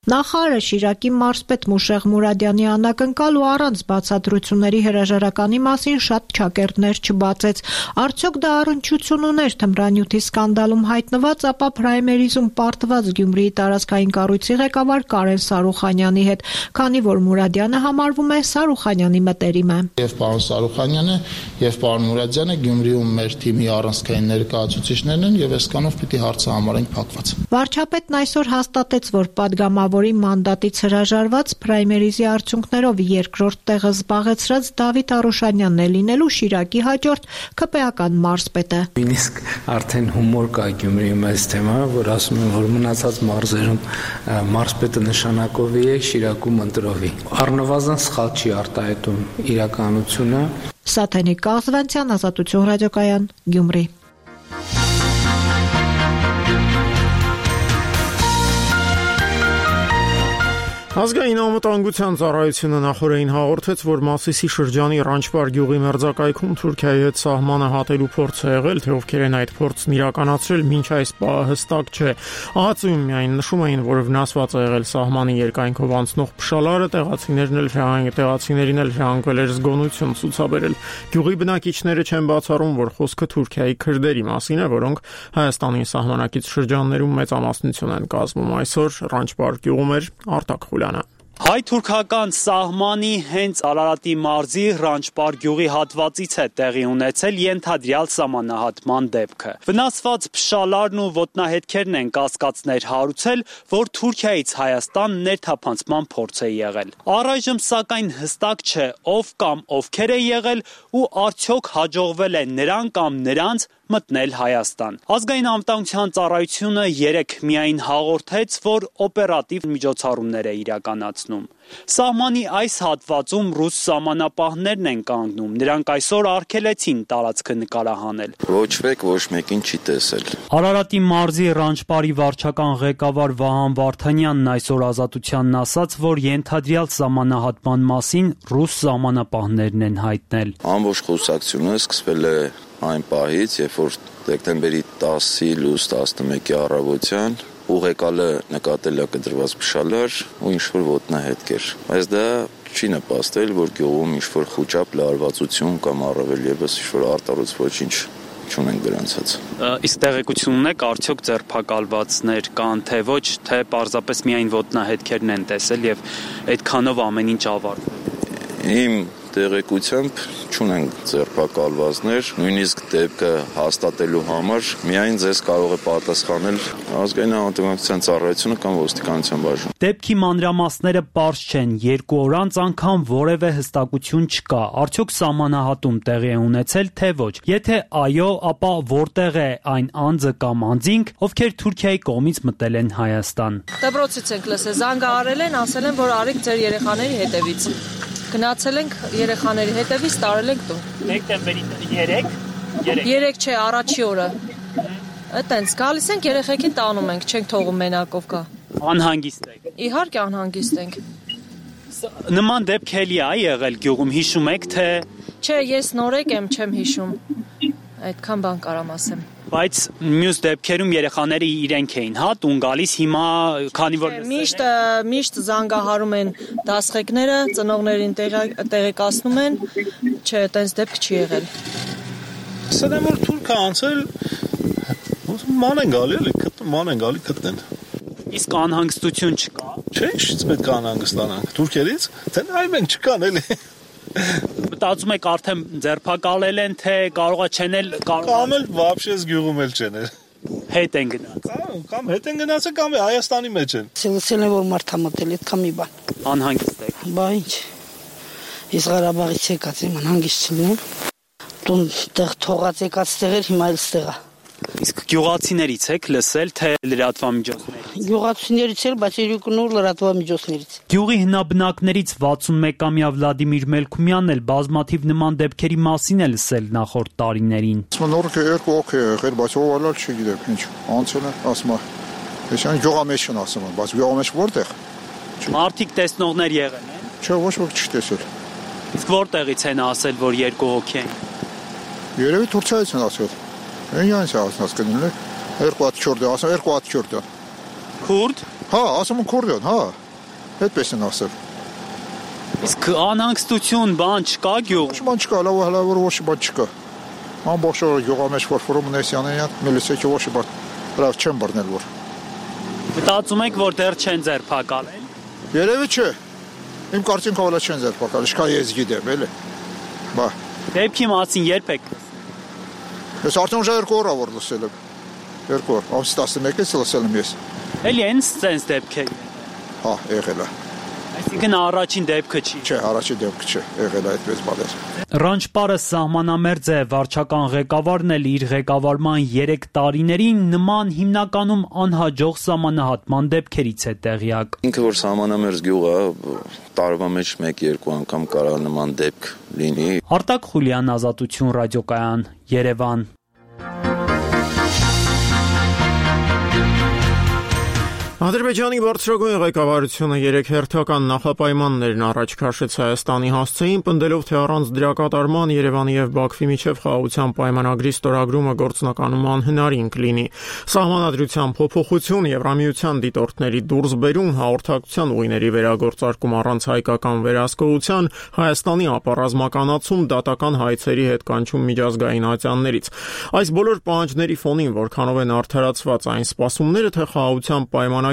Նախարարը Շիրակի մարզպետ Մուշեղ Մուրադյանի անակնկալ ու առանց բացատրությունների հրաժարականի մասին շատ չակերտներ չբացեց։ Արդյոք դա առնչություն ուներ թմրանյութի սկանդալում հայտնված, ապա պրայմերիզում պարտված Գյումրիի տարածքային կառույցի ղեկավար Կարեն Սարուխանյանի հետ, քանի որ Մուրադյանը համարվում է Սարուխանյանի մտերիմը։ Եվ պարոն Սարուխանյանը եւ պարոն Մուրադյանը Գյումրիում մեր թիմի առանցքային ներկայացուցիչներն են եւ այսքանով պիտի հարցը համարենք փակված։ Վարչապետն այսօր հաստատեց, որ պատգամավորի մանդատից հրաժարված պրայմերիզի արդյունքներով երկրորդ տեղը զբաղեցրած Դավիթ Արուշանյանն է լինելու Շիրակի հաջորդ ԿՊ-ական մարզպետը։ Նույնիսկ արդեն հումոր կա Գյումրիում այս թեմայով, որ ասում են, որ մնացած մարզերում մարզպետը նշանակովի է, Շիրակում ընտրովի։ Առնվազն սխալ չի արտահայտում իրականությունը։ Սաթենիկ Կազվանցյան, Ազատություն ռադիոկայան, Գյումրի։ Ազգային անվտանգության ծառայությունը նախորդին հաղորդեց, որ Մասիսի շրջանի Ռանչպար գյուղի մերձակայքում Թուրքիայի հետ սահմանը հատելու փորձ է եղել, թե ովքեր են այդ փորձն իրականացրել, մինչ այս պահը հստակ չէ։ Ահացույում միայն նշում էին, որ վնասված է եղել սահմանի երկայնքով անցնող փշալարը, տեղացիներին էլ հրահանգվել էր զգոնություն ցուցաբերել։ Գյուղի բնակիչները չեն բացառում, որ խոսքը Թուրքիայի քրդերի մասին է, որոնք Հայաստանի սահմանակից շրջաններում մեծամասնություն են կազմում։ Այսօր Ռանչպար գյուղում էր Արտակ Հայ-թուրքական սահմանի հենց Արարատի մարզի Ռանչպար գյուղի հատվածից է տեղի ունեցել ենթադրյալ սահմանահատման դեպքը։ Վնասված փշալարն ու ոտնահետքերն են կասկածներ հարուցել, որ Թուրքիայից Հայաստան ներթափանցման փորձ է եղել։ Առայժմ սակայն հստակ չէ ով կամ ովքեր է եղել ու արդյոք հաջողվել է նրան կամ նրանց մտնել Հայաստան։ Ազգային անվտանգության ծառայությունը 3 միայն հաղորդեց, որ օպերատիվ միջոցառումներ է իրականացնում։ Սահմանի այս հատվածում ռուս սահմանապահներն են կանգնում։ Նրանք այսօր արգելեցին տարածքը նկարահանել։ Ոչ մեկ ոչ մեկին չի տեսել։ Արարատի մարզի Ռանչպարի վարչական ղեկավար Վահան Վարդանյանն այսօր Ազատությանն ասաց, որ ենթադրյալ սահմանահատման մասին ռուս սահմանապահներն են հայտնել։ Ամբողջ խոսակցությունը սկսվել է այն պահից, երբ որ դեկտեմբերի 10-ի լույս 11-ի առավոտյան ուղեկալը նկատել է կտրված փշալար ու ինչ-որ ոտնահետքեր։ Բայց դա չի նպաստել, որ գյուղում ինչ-որ խուճապ լարվածություն կամ առավել ևս ինչ-որ արտարոց ոչինչ չունենք գրանցած։ Իսկ տեղեկություն ունեք, արդյոք ձերբակալվածներ կան, թե ոչ, թե պարզապես միայն ոտնահետքերն են տեսել եւ այդքանով ամեն ինչ ավարտվել։ Իմ տեղեկությամբ չունենք ձերբակալվածներ, նույնիսկ դեպքը հաստատելու համար միայն ձեզ կարող է պատասխանել ազգային անվտանգության ծառայությունը կամ ոստիկանության բաժինը։ Դեպքի մանրամասները պարզ չեն, 2 օր անց անգամ որևէ հստակություն չկա։ Արդյոք սահմանահատում տեղի է ունեցել, թե ոչ։ Եթե այո, ապա որտեղ է այն անձը կամ անձինք, ովքեր Թուրքիայի կողմից մտել են Հայաստան։ Դպրոցից ենք լսել, զանգահարել են, ասել են, որ արեք ձեր երեխաների հետևից։ Գնացել ենք երեխաների հետևից, տարել ենք տուն։ Դեկտեմբերի 3 չէ, առաջի օրը։ Այտենց գալիս ենք երեխեքին տանում ենք, չենք թողում մենակով գա։ Անհանգիստ եք։ Իհարկե անհանգիստ ենք։ Նման դեպք էլի է եղել գյուղում, հիշում եք թե։ Չէ, ես նորեկ եմ, չեմ հիշում։ Այդքան բան կարամ ասեմ։ Բայց մյուս դեպքերում երեխաները իրենք էին, հա, տուն գալիս, հիմա քանի որ միշտ զանգահարում են դասղեկները, ծնողներին տեղեկացնում են, չէ, այտենց դեպք չի եղել։ Ասել եմ, որ թուրքը անցել ման են գալի, էլի, ման են գալի գտնեն։ Իսկ անհանգստություն չկա։ Չէ, ինչից պետք է անհանգստանանք, թուրքերից, թե այ մենք չկան, էլի։ Մտածում եք արդեն ձերբակալել են, թե կարողա չենել, կամ էլ вообще գյուղում էլ չենել։ Հետ են գնաց։ Կամ հետ են գնացել, կամ Հայաստանի մեջ են։ Սելսել է որ մարդ մտել, այդքան մի բան։ Անհանգիստ եք։ Բա ինչ։ Ես Ղարաբաղից եկած եմ, անհանգիստ չլինեմ։ Տուն տեղ թողած եկած տեղեր հիմա էլ ստեղա։ Իսկ գյուղացիներից եք լսել, թե լրատվամիջոցներից։ Գյուղացիներից էլ, բայց երկնուր լրատվամիջոցներից։ Գյուղի հնաբնակներից 61-ամյա Վլադիմիր Մելքումյանն էլ բազմաթիվ նման դեպքերի մասին է լսել նախորդ տարիներին։ Նորքը երկու օք է եղել, բայց ով ալալ չգիտեմ ինչ։ Անցել է, ասում է։ Այսինքն գյուղամեջ չն ասում են, բայց գյուղամեջ որտեղ։ Մարդիկ տեսնողներ եղել են։ Չէ, ոչ ոք չի տեսել։ Իսկ որտեղից են ասել, որ երկու հոգի են։ Երևի Թուրքիայից են ասել։ Այնց է ասած կնին, 2 հատ քուրդ, ասում 2 հատ քուրդ։ Քուրդ։ Հա, ասում են քուրդյան, հա։ Այդպես են ասել։ Իսկ անհանգստություն բան չկա գյուղ։ Բան չկա, լավ ոչ բան չկա։ Ամբողջ օրը գյուղի մեջ ֆորֆորում նեսյանեն, միլիցիա ոչ բան։ Լավ չեմ բռնել որ։ Մտածում եք, որ դեռ չեն ձերբակալ։ Երևի չէ։ Իմ կարծիքով հələ չեն ձերբակալ, ինչքան ես գիտեմ, էլի։ Բա։ Դեպքի մասին երբ եք։ Ես արդեն ուժը 2 օր որ լսել եմ։ 2 օր, ամսի 11-ից լսել եմ ես։ Էլի sense դեպք է։ Հա, եղել է։ Այսինքն առաջին դեպքը չի։ Չէ, առաջին դեպքը չէ, եղել է այդպես բաներ։ Ռանչպարը սահմանամերձ է, վարչական ղեկավարն էլ իր ղեկավարման 3 տարիներին նման հիմնականում անհաջող սահմանահատման դեպքերից է տեղյակ։ Ինքը որ սահմանամերձ գյուղ է, տարվա մեջ 1-2 անգամ կարող նման դեպք լինի։ Արտակ Խուլյան, Ազատություն ռադիոկայան, Երևան։ Ադրբեջանի բարձրագույն ղեկավարությունը 3 հերթական նախապայմաններն առաջ քաշեց Հայաստանի հասցեին, պնդելով, թե առանց դրա կատարման Երևանի եւ Բաքվի միջև խաղաղության պայմանագրի ստորագրումը գործնականում անհնարին կլինի։ Սահմանադրության փոփոխություն, Եվրամիության դիտորդների դուրսբերում, հաղորդակցության ուղիների վերագործարկում առանց հայկական վերահսկողության, Հայաստանի ապառազմականացում, դատական հայցերի հետ կանչում միջազգային ատյաններից։ Այս բոլոր պահանջների ֆոնին որքանով են արդարացված այն սպասումները, թե խաղաղության պայմանագրի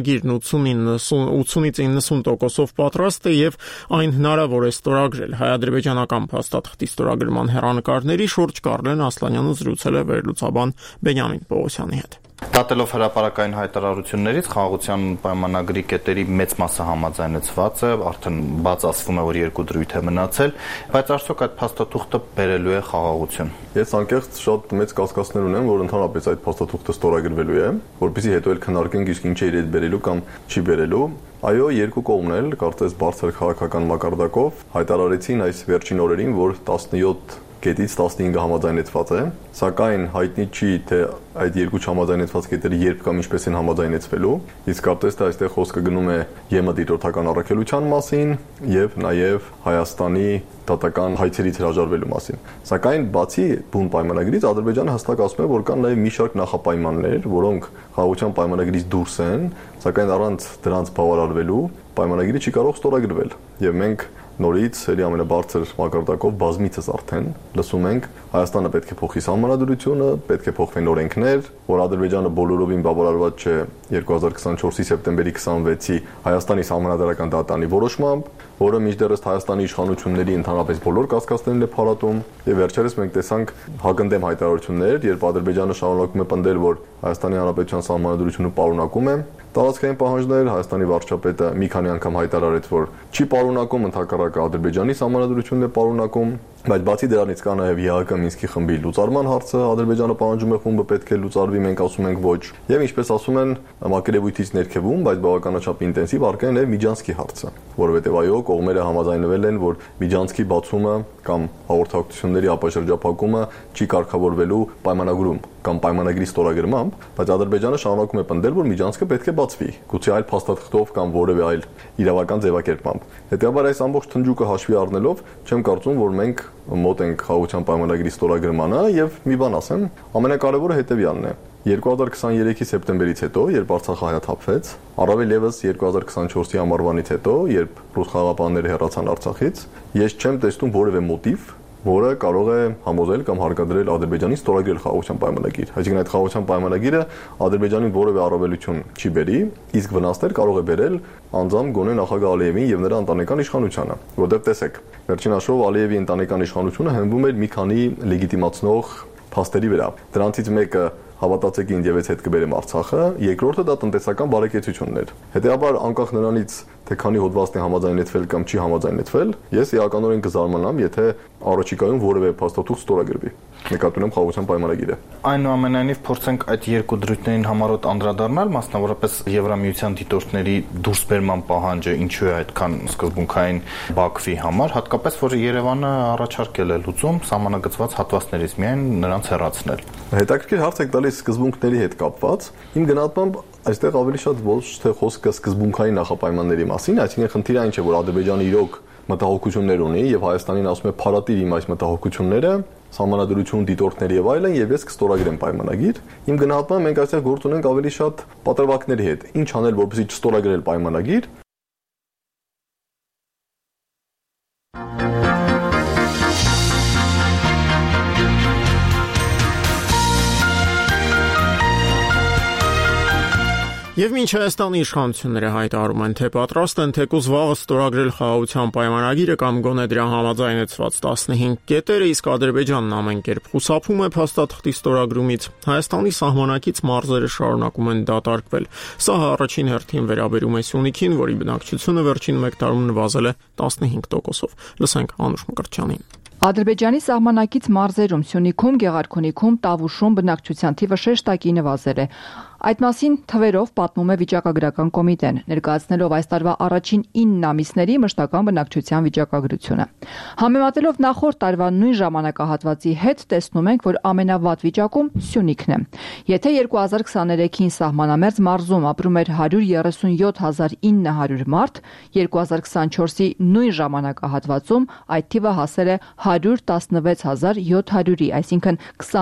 80-ից 90%-ով պատրաստ է եւ այն հնարավոր է ստորագրել։ Հայ-ադրբեջանական փաստաթղթի ստորագրման հեռանկարների շուրջ Կարլեն Ասլանյանը զրուցել է վերլուծաբան Բենյամին Պողոսյանի հետ։ Դատելով հրապարակային հայտարարություններից խաղաղության պայմանագրի կետերի մեծ մասը համաձայնեցված է, արդեն բաց ասվում է, որ 2 դրույթ է մնացել, բայց արդյոք այդ փաստաթուղթը բերելու է խաղաղություն։ Ես անկեղծ շատ մեծ կասկածներ ունեմ, որ ընդհանրապես այդ փաստաթուղթը ստորագրվելու է, որպեսզի հետո էլ քննարկենք իսկ ինչ է իր հետ բերելու կամ չի բերելու։ Այո, երկու կողմն էլ կարծես բարձր քաղաքական մակարդակով հայտարարեցին այս վերջին օրերին, որ 17 կետից 15-ը համաձայնեցված է, սակայն հայտնի չի, թե այդ երկու չհամաձայնեցված կետերը երբ կամ ինչպես են համաձայնեցվելու, իսկ կարծես թե այստեղ խոսքը գնում է ԵՄ դիտորդական առաքելության մասին եւ նաեւ Հայաստանի դատական հայցերից հրաժարվելու մասին։ Սակայն բացի բուն պայմանագրից Ադրբեջանը հստակ ասում է, որ կան նաեւ մի շարք նախապայմաններ, որոնք խաղաղության պայմանագրից դուրս են, սակայն առանց դրանց բավարարվելու պայմանագիրը չի կարող ստորագրվել։ Եվ մենք նորից էլի ամենաբարձր մակարդակով բազմիցս արդեն լսում ենք Հայաստանը պետք է փոխի սահմանադրությունը, պետք է փոխվեն օրենքներ, որ Ադրբեջանը բոլորովին բավարարված չէ 2024-ի սեպտեմբերի 26-ի Հայաստանի սահմանադրական դատանի որոշմամբ, որը մինչդեռս Հայաստանի իշխանությունների ընդհանրապես բոլոր կասկածներն է փարատում, եւ վերջերս մենք տեսանք հակընդդեմ հայտարարություններ, երբ Ադրբեջանը շարունակում է պնդել, որ Հայաստանի Հանրապետության սահմանադրությունը պարունակում է տարածքային պահանջներ, Հայաստանի վարչապետը մի քանի անգամ հայտարարեց, որ չի պարունակում, ընդհակառակը Ադրբեջանի սահմանադրությունն է պարունակում, բայց բացի դրանից կա նաև ԵԱՀԿ Մինսկի խմբի լուծարման հարցը, Ադրբեջանը պահանջում է խումբը պետք է լուծարվի, մենք ասում ենք ոչ, եւ ինչպես ասում են մակերևույթից ներքևում, բայց բավականաչափ ինտենսիվ առկա է նաև Միջանցքի հարցը, որովհետեւ այո, կողմերը համաձայնվել են, որ Միջանցքի բացումը կամ հաղորդակցությունների ապաշրջափակումը չի կարգավորվելու պայմանագրում կամ պայմանագրի ստորագրմամբ, բայց Ադրբեջանը շարունակում է պնդել, որ Միջանցքը պետք է բացվի, գուցե այլ փաստաթղթով կամ որևէ այլ իրավական ձևակերպմամբ։ Հետևաբար այս ամբողջ թնջուկը հաշվի առնելով, չեմ կարծում, որ մենք մոտ ենք խաղաղության պայմանագրի ստորագրմանը եւ մի բան ասեմ, ամենակարևորը հետեւյալն է։ 2023-ի սեպտեմբերից հետո, երբ Արցախը հայաթափվեց, առավել եւս 2024-ի ամառվանից հետո, երբ ռուս խաղաղապահները հեռացան Արցախից, ես չեմ տեսնում որևէ մոտիվ, որը կարող է համոզել կամ հարկադրել Ադրբեջանին ստորագրել խաղաղության պայմանագիր։ Այսինքն այդ խաղաղության պայմանագիրը Ադրբեջանին որևէ առավելություն չի բերի, իսկ վնասներ կարող է բերել անձամբ գոնե նախագահ Ալիևին եւ նրա ընտանեկան իշխանությանը, որտեղ տեսեք, վերջին հաշվով Ալիևի ընտանեկան իշխանությունը հենվում էր մի քանի լեգիտիմացնող փաստերի վրա։ Դրանցից մեկը հավատացեք ինձ եւ ես հետ կբերեմ Արցախը, երկրորդը դա տնտեսական բարեկեցությունն էր։ Հետեւաբար անկախ նրանից թե քանի հոդվածն է համաձայնեցվել կամ չի համաձայնեցվել, ես էականորեն կզարմանամ, եթե առաջիկայում որևէ փաստաթուղթ ստորագրվի։ Նկատի ունեմ խաղաղության պայմանագիրը։ Այնուամենայնիվ փորձենք այդ երկու դրույթներին համառոտ անդրադառնալ, մասնավորապես Եվրամիության դիտորդների դուրսբերման պահանջը ինչու է այդքան սկզբունքային Բաքվի համար, հատկապես որ Երևանը առաջարկել է լուծում սահմանագծված հատվածներից միայն նրանց հեռացնել։ Հետաքրքիր հարց եք տալիս սկզբունքների հետ կապված։ Իմ գնահատմամբ այստեղ ավելի շատ ոչ թե խոսքը սկզբունքային նախապայմանների մասին, այսինքն խնդիրը այն չէ, որ Ադրբեջանը իրոք մտահոգություններ ունի եւ Հայաստանին ասում է փարատիր իմ այս մտահոգությունները, սահմանադրություն, դիտորդներ եւ այլն, եւ ես կստորագրեմ պայմանագիր։ Իմ գնահատմամբ մենք այստեղ գործ ունենք ավելի շատ պատրվակների հետ։ Ինչ անել, որպեսզի չստորագրել պայմանագիր։ Եվ մինչ Հայաստանի իշխանությունները հայտարարում են, թե պատրաստ են թեկուզ վաղը ստորագրել խաղաղության պայմանագիրը կամ գոնե դրա համաձայնեցված 15 կետերը, իսկ Ադրբեջանն ամեն կերպ խուսափում է փաստաթղթի ստորագրումից, Հայաստանի սահմանակից մարզերը շարունակում են դատարկվել։ Սա առաջին հերթին վերաբերում է Սյունիքին, որի բնակչությունը վերջին 1 տարում նվազել է 15%-ով։ Լսենք Անուշ Մկրտչյանին։ Ադրբեջանի սահմանակից մարզերում Սյունիքում, Գեղարքունիքում, Տավուշում բնակչության թիվը շեշտակի նվազել է։ Այդ մասին թվերով պատմում է վիճակագրական կոմիտեն, ներկայացնելով այս տարվա առաջին 9 ամիսների մշտական բնակչության վիճակագրությունը։ Համեմատելով նախորդ տարվա նույն ժամանակահատվածի հետ, տեսնում ենք, որ ամենավատ վիճակում Սյունիքն է։ Եթե 2023-ին սահմանամերձ մարզում ապրում էր 137,900 մարդ, 2024-ի նույն ժամանակահատվածում այդ թիվը հասել է 116,700-ի, այսինքն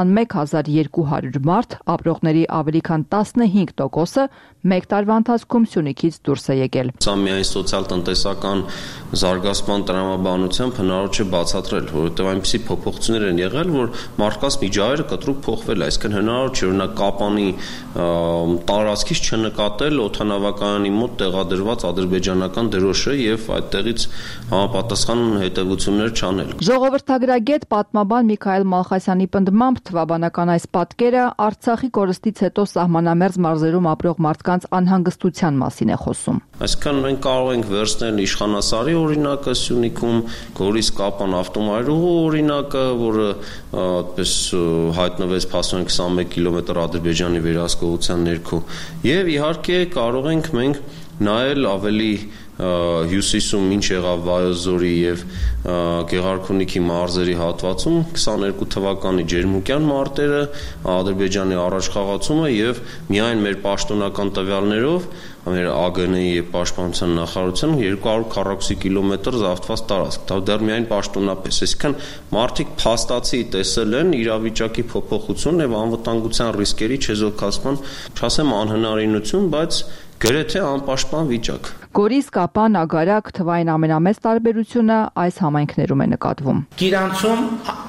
21,200 մարդ, ապրողների ավելի քան 15%-ը 1 տարվա ընթացքում Սյունիքից դուրս է եկել։ Սա միայն սոցիալ-տնտեսական զարգացման տրամաբանությամբ հնարավոր չէ բացատրել, որովհետև այնպիսի փոփոխություններ են եղել, որ մարդկանց միջավայրը կտրուկ փոխվել է, այսինքն հնարավոր չէ օրինակ Կապանի տարածքից չնկատել օդանավակայանի մոտ տեղադրված ադրբեջանական դրոշը եւ այդտեղից համապատասխան հետևություններ չանել։ Ժողովրդագրագետ պատմաբան Միքայել Մալխասյանի պնդմամբ թվաբանական այս պատկերը Արցախի կորստից հետո սահմանամերձ մարզերում ապրող մարդկանց անհանգստության մասին է խոսում։ Այսինքն մենք կարող ենք վերցնել Իշխանասարի օրինակը Սյունիքում, Գորիս-Կապան ավտոմայրուղու օրինակը, որը այդպես հայտնվեց փաստորեն 21 կիլոմետր Ադրբեջանի վերահսկողության ներքո, եւ իհարկե կարող ենք մենք նայել ավելի հյուսիսում ինչ եղավ Վայոց-Ձորի եւ Գեղարքունիքի մարզերի հատվածում 22 թվականի ջերմուկյան մարտերը, Ադրբեջանի առաջխաղացումը եւ միայն մեր պաշտոնական տվյալներով մեր ԱԳՆ-ի եւ Պաշտպանության նախարարության 200 քառակուսի կիլոմետր զավթված տարածք, դա դեռ միայն պաշտոնապես, այսինքն մարդիկ փաստացի տեսել են իրավիճակի փոփոխություն եւ անվտանգության ռիսկերի չեզոքացման, չասեմ անհնարինություն, բայց գրեթե անպաշտպան վիճակ։ Գորիս-Կապան, Ագարակ թվային ամենամեծ տարբերությունը այս համայնքներում է նկատվում։ Գիրանցում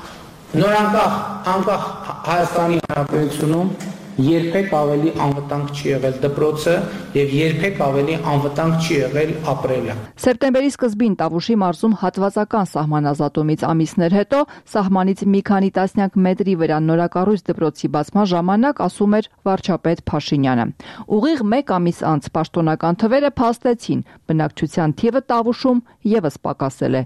անկախ Հայաստանի Հանրապետությունում երբեք ավելի անվտանգ չի եղել դպրոցը եւ երբեք ավելի անվտանգ չի եղել ապրելը։ Սեպտեմբերի սկզբին Տավուշի մարզում հատվածական սահմանազատումից ամիսներ հետո սահմանից մի քանի տասնյակ մետրի վրա նորակառույց դպրոցի բացման ժամանակ ասում էր վարչապետ Փաշինյանը։ Ուղիղ 1 ամիս անց պաշտոնական թվերը փաստեցին, բնակչության թիվը Տավուշում եւս պակասել է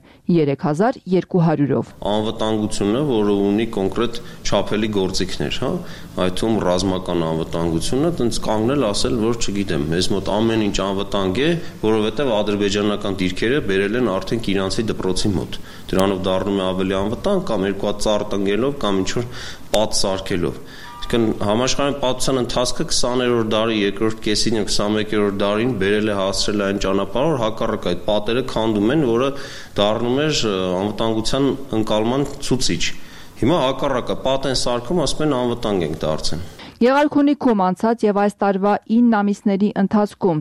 3200-ով։ Անվտանգությունը, որը ունի կոնկրետ չափելի գործիքներ, հա, այդ թվում ռազմական անվտանգությունը, տենց կանգնել ասել, որ չգիտեմ, մեզ մոտ ամեն ինչ անվտանգ է, որովհետև ադրբեջանական դիրքերը բերել են արդեն իրանցի դպրոցի մոտ։ Դրանով դառնում է ավելի անվտանգ կամ երկու հատ ծառ տնկելով կամ ինչ որ պատ սարքելով։ Այսինքն համաշխարհային պատմության ընթացքը 20-րդ դարի երկրորդ կեսին եւ 21-րդ դարին բերել է հասցրել այն ճանապարհը, որ հակառակ այդ պատերը քանդում են, որը դառնում է անվտանգության ընկալման ցուցիչ։ Հիմա հակառակը պատ են սարքում, ասում են անվտանգ ենք դարձել։ Գեղարքունիքում անցած եւ այս տարվա 9 ամիսների ընթացքում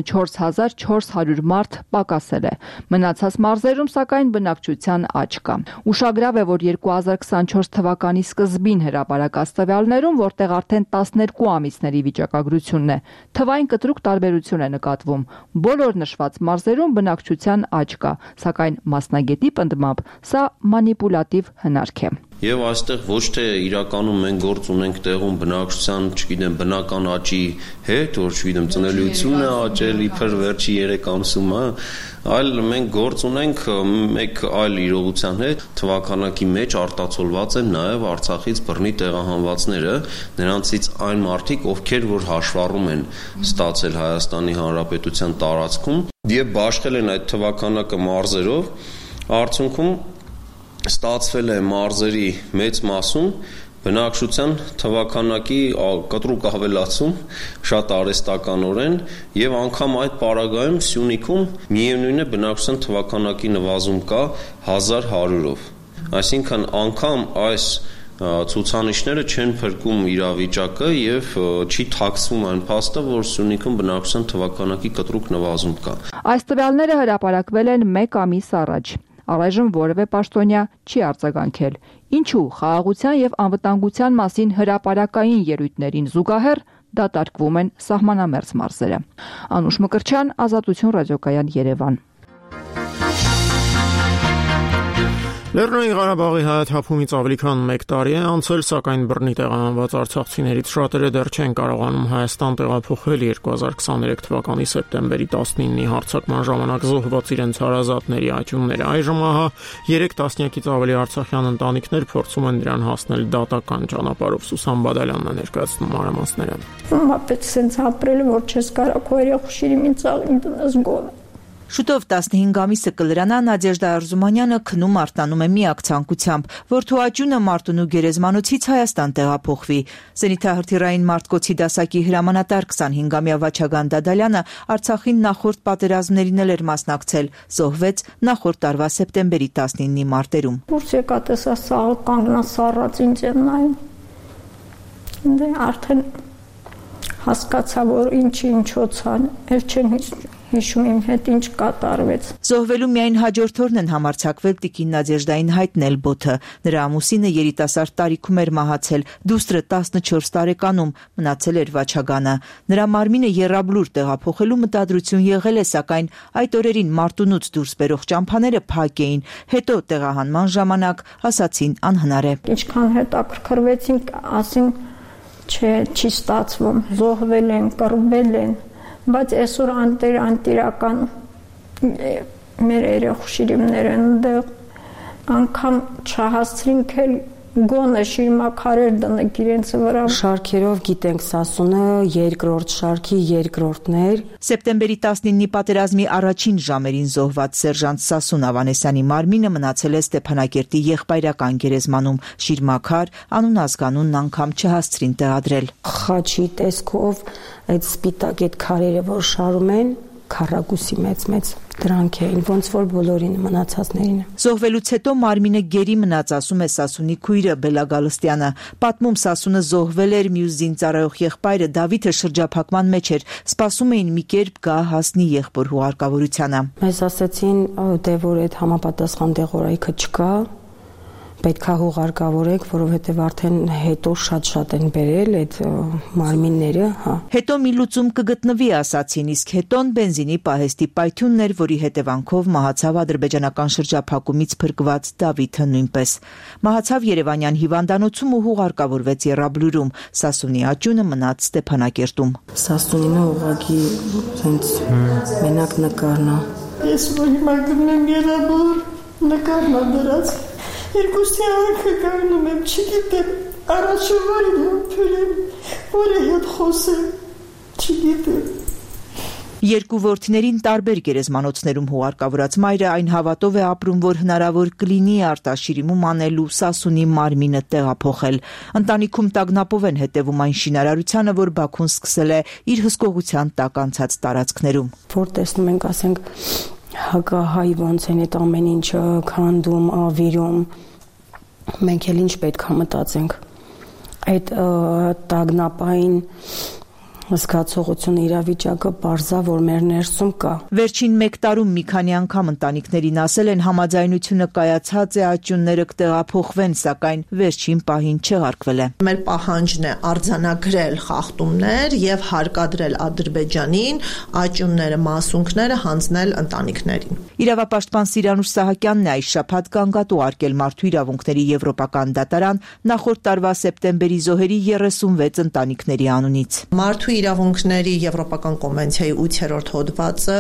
14400 մարդ պակասել է։ Մնացած մարզերում սակայն բնակչության աճ կա։ Ուշագրավ է, որ 2024 թվականի սկզբին հրապարակած տվյալներում, որտեղ արդեն 12 ամիսների վիճակագրությունն է, թվային կտրուկ տարբերություն է նկատվում։ Բոլոր նշված մարզերում բնակչության աճ կա, սակայն մասնագետի պնդմամբ սա մանիպուլատիվ հնարք է։ Եվ այստեղ ոչ թե իրականում մենք գործ ունենք տեղում բնակչության, չգիտեմ, բնական աճի հետ, որ չգիտեմ, ծնելիությունն է աճել իբր վերջի 3 ամսում, այլ մենք գործ ունենք մեկ այլ իրողության հետ, թվականակի մեջ արտացոլված են նաև Արցախից բռնի տեղահանվածները, նրանցից այն մարդիկ, ովքեր որ հաշվառում են ստացել Հայաստանի Հանրապետության տարածքում եւ բաշխել են այդ թվականակը մարզերով, արդյունքում ստացվել է մարզերի մեծ մասում բնակչության թվականակի կտրուկ ավելացում շատ արհեստականորեն եւ անգամ այդ պարագայում Սյունիքում միևնույն է բնակչության թվականակի նվազում կա 1100-ով։ Այսինքն անգամ այս ցուցանիշները չեն փրկում իրավիճակը եւ չի թաքցվում այն փաստը, որ Սյունիքում բնակչության թվականակի կտրուկ նվազում կա։ Այս տվյալները հրապարակվել են 1 ամիս առաջ։ Առայժմ որևէ պաշտոնյա չի արձագանքել։ Ինչու խաղաղության եւ անվտանգության մասին հրապարակային ելույթներին զուգահեռ դատարկվում են սահմանամերձ մարզերը։ Անուշ Մկրտչյան, Ազատություն ռադիոկայան, Երևան։ Լեռնային Ղարաբաղի հայաթափումից ավելի քան 1 տարի է անցել, սակայն բռնի տեղահանված արցախցիներից շատերը դեռ չեն կարողանում Հայաստան տեղափոխվել 2023 թվականի սեպտեմբերի 19-ի հարձակման ժամանակ զոհված իրենց հարազատների աճյունները։ Այժմ ահա 3 տասնյակից ավելի արցախյան ընտանիքներ փորձում են դրան հասնել դատական ճանապարհով։ Սուսան Բադալյանն է ներկայացնում մանրամասները։ Մապետ սենց ապրել, որ չես կարող քո երեխուշիրի մինցաղին տնես գոն։ Շուտով 15 ամիսը կլրանա Նադեժդա Արզումանյանը քնում արտանում է միակ ցանկությամբ, որ թուաճյունը Մարտունու գերեզմանոցից Հայաստան տեղափոխվի։ Զենիթահրթիռային մարտկոցի դասակի հրամանատար 25-ամյա Վաչագան Դադալյանը Արցախին նախորդ պատերազմներին էր մասնակցել, զոհվեց նախորդ տարվա սեպտեմբերի 19-ի մարտերում։ Դուրս եկա տեսա սաղը կանգնած սառած ինձ եմ նայում։ Դե արդեն հասկացա, որ ինչոցան, էլ չեն հիշում իմ հետ ինչ կատարվեց։ Զոհվելու միայն հաջորդ օրն են համարձակվել տիկին Նադեժդային հայտնել բոթը։ Նրա ամուսինը երիտասարդ տարիքում էր մահացել, դուստրը 14 տարեկանում, մնացել էր Վաչագանը։ Նրա մարմինը եռաբլուր տեղափոխելու մտադրություն եղել է, սակայն այդ օրերին Մարտունուց դուրս բերող ճամփաները փակ էին։ Հետո տեղահանման ժամանակ ասացին անհնար է։ Ինչքան հետաքրքրվեցինք, ասին չի ստացվում, զոհվել են, կռվել են, բայց այսօր անտիրական մեր երեխուշիրիմներ են դեղ, անգամ չհասցրինք էլ գոնը շիրմաքարեր դնենք իրենց վրա։ Շարքերով գիտենք Սասունը երկրորդ շարքի երկրորդներ։ Սեպտեմբերի 19-ի պատերազմի առաջին ժամերին զոհված սերժանտ Սասուն Ավանեսյանի մարմինը մնացել է Ստեփանակերտի եղբայրական գերեզմանում։ Շիրմաքար, անուն ազգանունն անգամ չհասցրին տեղադրել։ Խաչի տեսքով այդ սպիտակ այդ քարերը, որ շարում են, քառակուսի մեծ դրանք էին, ոնց որ բոլորին մնացածներին։ Զոհվելուց հետո մարմինը գերի մնաց, ասում է Սասունի քույրը Բելա Գալստյանը։ Պատմում Սասունը զոհվել էր, մյուս զինծառայող եղբայրը Դավիթը շրջափակման մեջ էր, սպասում էին մի կերպ գա հասնի եղբոր հուղարկավորությանը։ Մեզ ասեցին, դե որ այդ համապատասխան դեղորայքը չկա, պետք է հուղարկավորեք, որովհետև արդեն հետո շատ են բերել այդ մարմինները, հա։ Հետո մի լուծում կգտնվի, ասացին, իսկ հետոն բենզինի պահեստի պայթյունն էր, որի հետևանքով մահացավ ադրբեջանական շրջափակումից փրկված Դավիթը նույնպես։ Մահացավ Երևանյան հիվանդանոցում ու հուղարկավորվեց եռաբլուրում։ Սասունի աճյունը մնաց Ստեփանակերտում։ Սասունինը ուղղակի հենց մենակ նկարն է։ Ես որ հիմա գտնեմ եռաբլուր, նկարն է դրած։ Երկուստի անքը գարնում եմ, չգիտեմ, առաջը որին հոպրեմ, որը հետ խոսեմ, չգիտեմ։ Երկու որդիներին տարբեր գերեզմանոցներում հուղարկավորած մայրը այն հավատով է ապրում, որ հնարավոր կլինի արտաշիրիմում անելու Սասունի մարմինը տեղափոխել։ Ընտանիքում տագնապով են հետևում այն շինարարությանը, որ Բաքուն սկսել է իր հսկողության տակ անցած տարածքներում։ Որ տեսնում ենք, ասենք, հակահայ ոնց են այդ ամեն ինչը քանդում, ավիրում, մենք էլ ինչ պետք է մտածենք, այդ տագնապային զգացողությունը իրավիճակը բարձա, որ մեր ներսում կա։ Վերջին 1 տարում մի քանի անգամ ընտանիքներին ասել են համաձայնությունը կայացած է աճյունները կտեղափոխվեն, սակայն վերջին պահին չեղարկվել է։ Մեր պահանջն է արձանագրել խախտումներ եւ հարկադրել Ադրբեջանին աճյունները, մասունքները հանձնել ընտանիքներին։ Իրավապաշտպան Սիրանուշ Սահակյանն է այս շաբաթ գանգատ ուղարկել Մարդու իրավունքների եվրոպական դատարան նախորդ տարվա սեպտեմբերի զոհերի 36 ընտանիքների անունից։ Մարդու իրավունքների եվրոպական կոնվենցիայի 8-րդ հոդվածը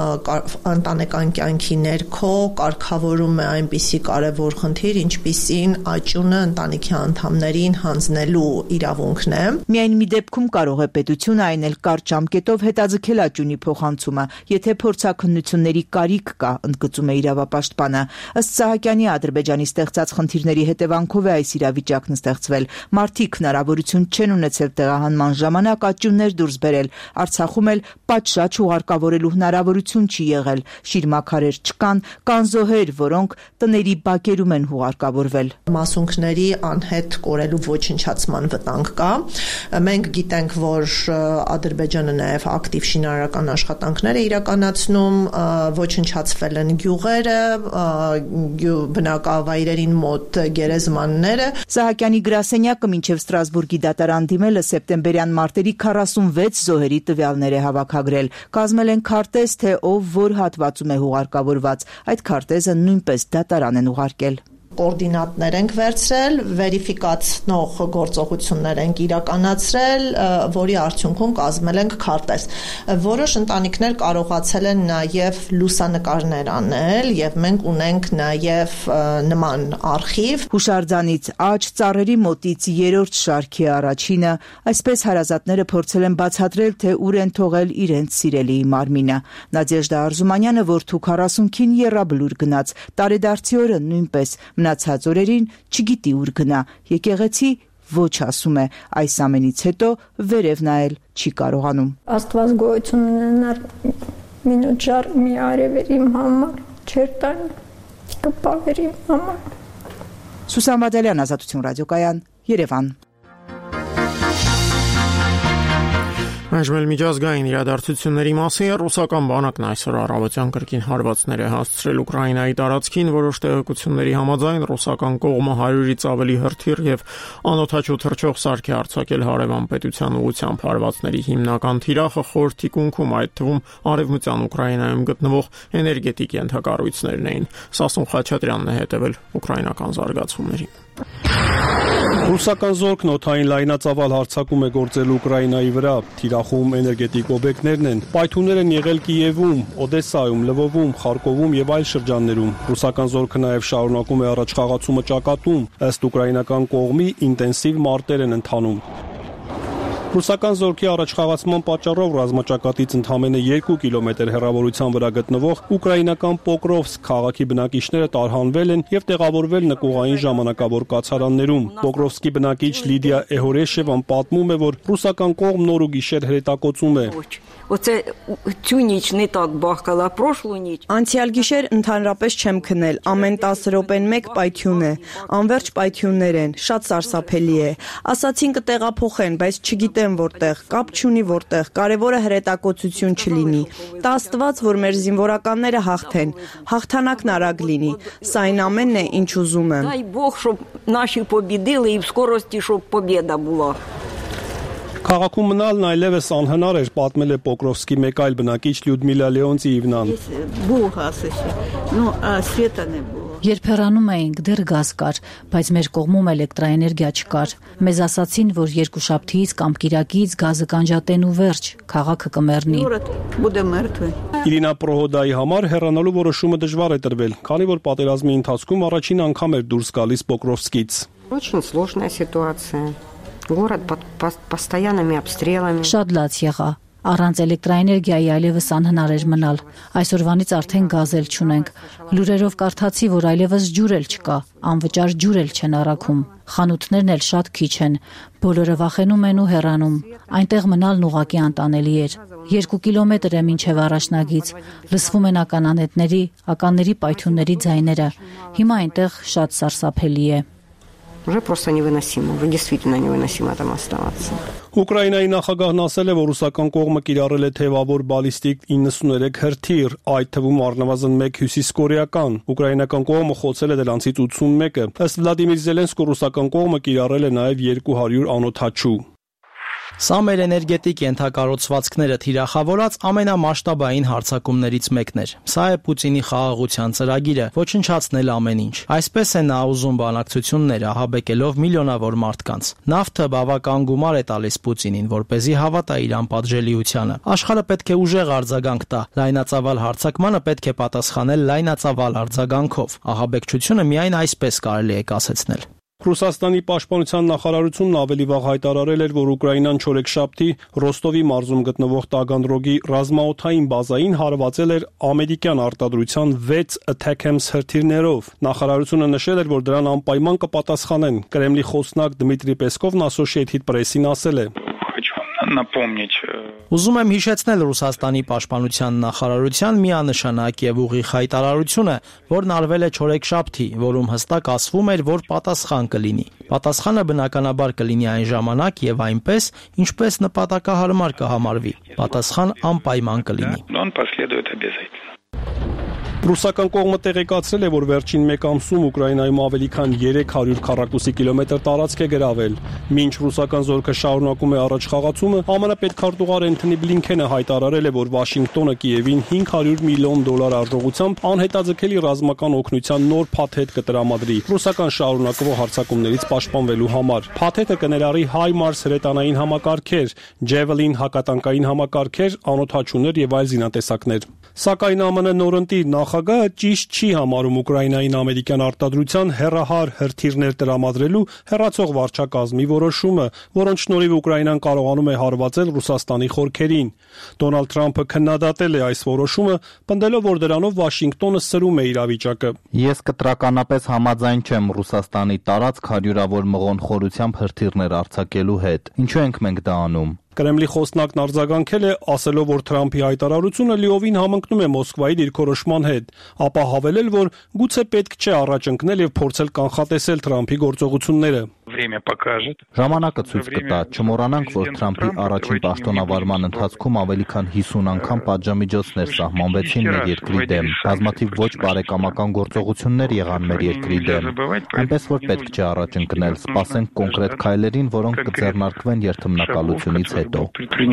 ընտանեկան կյանքի ներքո կարգավորում է այնպիսի կարևոր խնդիր, ինչպիսին աճյունը ընտանիքի անդամներին հանձնելու իրավունքն է։ Միայն մի դեպքում կարող է պետությունը այն էլ կարճ ժամկետով հետաձգել աճյունի փոխանցումը, եթե փորձաքննությունների կարիք կա, ընդգծում է իրավապաշտպանը։ Ըստ Սահակյանի, Ադրբեջանի ստեղծած խնդիրների հետևանքով է այս իրավիճակն ստեղծվել։ Մարդիկ հնարավորություն չեն ունեցել տեղահանման ժամանակ աճյուններ բաններ դուրս բերել։ Արցախում էլ պատշաճ ուղարկավորելու հնարավորություն չի եղել։ Շիրմաքարեր չկան, կան զոհեր, որոնք տների բակերում են ուղարկավորվել։ Մասունքների անհետ կորելու ոչնչացման վտանգ կա։ Մենք գիտենք, որ Ադրբեջանը նաև ակտիվ շինարարական աշխատանքներ է իրականացնում, ոչնչացվել են գյուղերը, բնակավայրերին մոտ գերեզմանները։ Սահակյանի գրասենյակը մինչև Ստրասբուրգի դատարան դիմելը սեպտեմբերյան մարտերի 46 զոհերի տվյալներ է հավաքագրել։ Կազմել են քարտեզ, թե ով որ հատվածում է ուղարկավորված։ Այդ քարտեզը նույնպես դատարան են ուղարկել։ Կոորդինատներ ենք վերցրել, վերիֆիկացնող գործողություններ ենք իրականացրել, որի արդյունքում կազմել ենք քարտեզ։ Որոշ ընտանիքներ կարողացել են նաև լուսանկարներ անել, եւ մենք ունենք նաև նման արխիվ։ Հուշարձանից աճ, ծառերի մոտից 3-րդ շարքի առաջինը, այսպես հարազատները փորձել են բացատրել, թե ուր են թողել իրենց սիրելիի մարմինը։ Նադեժդա Արզումանյանը որդու 40-ին եռաբլուր գնաց, տարեդարձի օրը նույնպես։ Մնացած օրերին չգիտի ուր գնա, եկեղեցի ոչ ասում է, այս ամենից հետո վերև նայել չի կարողանում։ Աստված գոյություն ունենար մինուտ ժար մի արևեր իմ համար, չեր տան, կպավեր իմ համար։ Սուսան Վադալյան, Ազատություն ռադիոկայան, Երևան։ Այժմ միջազգային իրադարձությունների մասին ռուսական բանակն այսօր առավոտյան կրկին հարվածներ է հասցրել Ուկրաինայի տարածքին, որոշ տեղեկությունների համաձայն ռուսական կողմը 100-ից ավելի հրթիռ եւ անօդաչու թռչող սարք է արձակել հարևան պետության ուղղությամբ։ Հարվածների հիմնական թիրախը խորհրդի կունքում, այդ թվում արևմտյան Ուկրաինայում գտնվող էներգետիկ ենթակառույցներն էին։ Սասուն Խաչատրյանն է հետևել ուկրաինական զարգացումներին։ Ռուսական զորքն օդային լայնածավալ հարձակում է գործել Ուկրաինայի վրա։ Թիրախում էներգետիկ օբյեկտներն են։ Պայթյուններ են եղել Կիևում, Օդեսայում, Լվովում, Խարկովում եւ այլ շրջաններում։ Ռուսական զորքը նաեւ շարունակում է առաջխաղացումը ճակատում։ Ըստ ուկրաինական կողմի ինտենսիվ մարտեր են ընթանում։ Ռուսական զորքի առաջխաղացման պատճառով ռազմաճակատից ընդամենը 2 կիլոմետր հեռավորության վրա գտնվող ուկրաինական Պոկրովսկ քաղաքի բնակիչները տարհանվել են եւ տեղավորվել նկուղային ժամանակավոր կացարաններում։ Պոկրովսկի բնակիչ Լիդիա Էհորեշևան պատմում է, որ ռուսական կողմն օր ու գիշեր հրետակոծում է։ Անցյալ գիշեր ընդհանրապես չեմ քնել, ամեն 10 րոպեն մեկ պայթյուն է, անverջ պայթյուններ են, շատ սարսափելի է։ Ասացին կտեղափոխեն, բայց չգիտեմ որտեղ, կապ չունի որտեղ, կարևորը հրետակոծություն չլինի։ Տա Աստված, որ մեր զինվորականները հաղթեն, հաղթանակն արագ լինի։ Սա այն ամենն է, ինչ ուզում եմ։ Дай Бог, чтоб наши победили и в скорости, чтоб победа была։ Քաղաքում մնալն այլևս անհնար էր, պատմել է Պոկրովսկի մեկ այլ բնակիչ Լյուդմիլա Լեոնտիևնան։ Երբ հեռանում էինք, դեռ գազ կար, բայց մեր կողմում էլեկտրաէներգիա չկար։ Մեզ ասացին, որ երկուշաբթիից կամ կիրակից գազը կանջատեն ու վերջ, քաղաքը կմեռնի։ Իրինա Պրոհոդայի համար հեռանալու որոշումը դժվար է տրվել, քանի որ պատերազմի ընթացքում առաջին անգամ էր դուրս գալիս Պոկրովսկից։ Очень сложная ситуация. Город под постоянными обстрелами. Շատ լաց եղա։ Առանց էլեկտրաէներգիայի այլևս անհնար էր մնալ։ Այսօրվանից արդեն գազ էլ չունենք։ Լուրերով կարդացի, որ այլևս ջուր էլ չկա, անվճար ջուր էլ չեն առաքում։ Խանութներն էլ շատ քիչ են։ Բոլորը վախենում են ու հեռանում։ Այնտեղ մնալն ուղղակի անտանելի էր։ 2 կիլոմետր է մինչև առաջնագից։ Լսվում են ականանետների, ականների պայթյունների ձայները։ Հիմա այնտեղ շատ սարսափելի է։ Уже просто невыносимо, уже действительно невыносимо там оставаться. Ուկրաինայի նախագահն ասել է, որ ռուսական կողմը կիրառել է թևավոր բալիստիկ 93 հրթիռ, այդ թվում առնվազն 1 հյուսիսկորեական։ Ուկրաինական կողմը խոցել է դրանցից 81-ը։ Ըստ Վլադիմիր Զելենսկու ռուսական կողմը կիրառել է նաև 200 անօդաչու։ Սա մեր էներգետիկ ենթակառուցվածքները թիրախավորած ամենամասշտաբային հարձակումներից մեկն էր։ Սա է Պուտինի խաղաղության ծրագիրը՝ ոչնչացնել ամեն ինչ։ Այսպես է նա ուզում բանակցություններ ահաբեկելով միլիոնավոր մարդկանց։ Նավթը բավական գումար է տալիս Պուտինին, որպեսզի հավատա իր անպատժելիությանը։ Աշխարհը պետք է ուժեղ արձագանք տա։ Լայնածավալ հարձակմանը պետք է պատասխանել լայնածավալ արձագանքով։ Ահաբեկչությունը միայն այսպես կարելի է կասեցնել։ Ռուսաստանի պաշտպանության նախարարությունն ավելի վաղ հայտարարել էր, որ Ուկրաինան չորեքշաբթի Ռոստովի մարզում գտնվող Տագանդրոգի ռազմաօդային բազային հարվածել էր ամերիկյան արտադրության 6 Attackams հրթիռներով։ Նախարարությունը նշել էր, որ դրան անպայման կպատասխանեն։ Կրեմլի խոսնակ Դմիտրի Պեսկովն Associated Press-ին ասել է. Ուզում եմ հիշեցնել Ռուսաստանի պաշտպանության նախարարության միանշանակ եւ ուղիղ հայտարարությունը, որն արվել է չորեքշաբթի, որում հստակ ասվում էր, որ պատասխան կլինի։ Պատասխանը բնականաբար կլինի այն ժամանակ եւ այնպես, ինչպես նպատակահարմար կհամարվի։ Պատասխան անպայման կլինի։ Ռուսական կողմը տեղեկացրել է, որ վերջին մեկ ամսում Ուկրաինայում ավելի քան 300 քառակուսի կիլոմետր տարածք է գրավել։ Մինչ ռուսական զորքը շարունակում է առաջ խաղացումը, ԱՄՆ պետքարտուղար Էնթոնի Բլինքենը հայտարարել է, որ Վաշինգտոնը Կիևին $500 միլիոն արժողությամբ անհետաձգելի ռազմական օգնության նոր փաթեթ կտրամադրի ռուսական շարունակվող հարձակումներից պաշտպանվելու համար։ Փաթեթը կներառի HIMARS հրետանային համակարգեր, Javelin հակատանկային համակարգեր, անօդաչուներ եւ այլ զինատեսակներ։ Սակայն ԱՄՆ նորընտի նախագահը ճիշտ չի համարում Ուկրաինային ամերիկյան արտադրության հեռահար հրթիռներ տրամադրելու հեռացող վարչակազմի որոշումը, որոնց շնորհիվ Ուկրաինան կարողանում է հարվածել Ռուսաստանի խորքերին։ Դոնալդ Թրամփը քննադատել է այս որոշումը, պնդելով, որ դրանով Վաշինգտոնը սրում է իրավիճակը։ Ես կտրականապես համաձայն չեմ Ռուսաստանի տարածք հարյուրավոր մղոն խորությամբ հրթիռներ արձակելու հետ։ Ինչու ենք մենք դա անում։ Կրեմլի խոսնակն արձագանքել է, ասելով, որ Թրամփի հայտարարությունը լիովին համընկնում է Մոսկվայի դիրքորոշման հետ, ապա հավելել, որ գուցե պետք չէ առաջ ընկնել եւ փորձել կանխատեսել Թրամփի գործողությունները։ Ժամանակը ցույց կտա, չմոռանանք, որ Թրամփի առաջին պաշտոնավարման ընթացքում ավելի քան 50 անգամ պատժամիջոցներ սահմանվեցին մեր երկրի դեմ, բազմաթիվ ոչ բարեկամական գործողություններ եղան մեր երկրի դեմ, այնպես որ պետք չէ առաջ ընկնել, սպասենք կոնկրետ քայլերին, որոնք կձեռնարկվեն երթմնակալությունից հետո։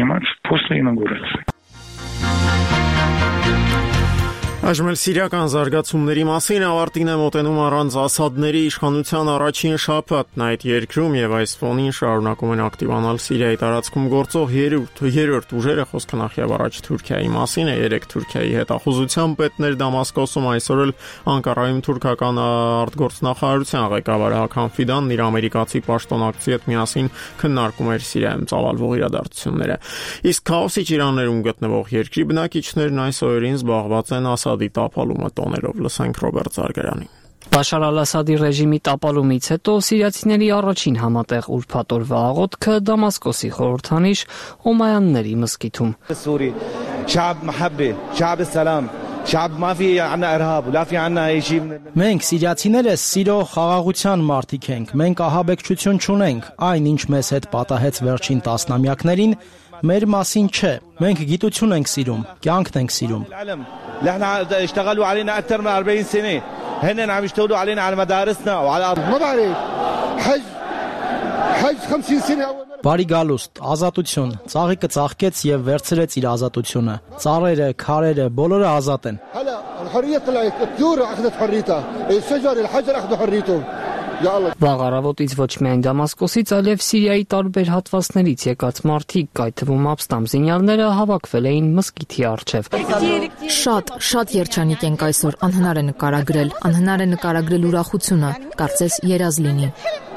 Այժմ էլ սիրիական զարգացումների մասին ավարտին է մոտենում առանց Ասադների իշխանության առաջին շաբաթն այդ երկրում եւ այս ֆոնին շարունակում են ակտիվանալ Սիրիայի տարածքում գործող երրորդ ուժերը, խոսքը նախ եւ առաջ Թուրքիայի մասին է, 3 Թուրքիայի հետախուզության պետներ Դամասկոսում այսօր էլ Անկարայում թուրքական արտգործնախարարության ղեկավար Հական Ֆիդանն իր ամերիկացի պաշտոնակցի հետ միասին քննարկում էր Սիրիայում ծավալվող իրադարձությունները։ Իսկ քաոսի ճիրաններում գտնվող երկրի բնակիչներն այս օրերին զբաղված են Ասադի տապալումը տոներով։ Լսենք Ռոբերտ Զարգարանին։ Բաշար al-Ասադի ռեժիմի տապալումից հետո սիրիացիների առաջին համատեղ ուրբաթ օրվա աղոթքը Դամասկոսի խորհրդանիշ Օմայանների մզկիթում։ Մենք սիրիացիները սիրո խաղաղության մարդիկ ենք, մենք ահաբեկչություն չունենք, այն ինչ մեզ հետ պատահեց վերջին տասնամյակներին, մեր մասին չէ, մենք գիտություն ենք սիրում, կյանքն ենք սիրում։ Բարի գալուստ, ազատություն, ծաղիկը ծաղկեց եւ վերցրեց իր ազատությունը, ծառերը, քարերը, բոլորը ազատ են։ Վաղ առավոտից ոչ միայն Դամասկոսից, այլև Սիրիայի տարբեր հատվածներից եկած մարդիկ, այդ թվում ապստամբ զինյալները հավաքվել էին մզկիթի առջև։ Շատ երջանիկ ենք այսօր, անհնար է նկարագրել ուրախությունը, կարծես երազ լինի։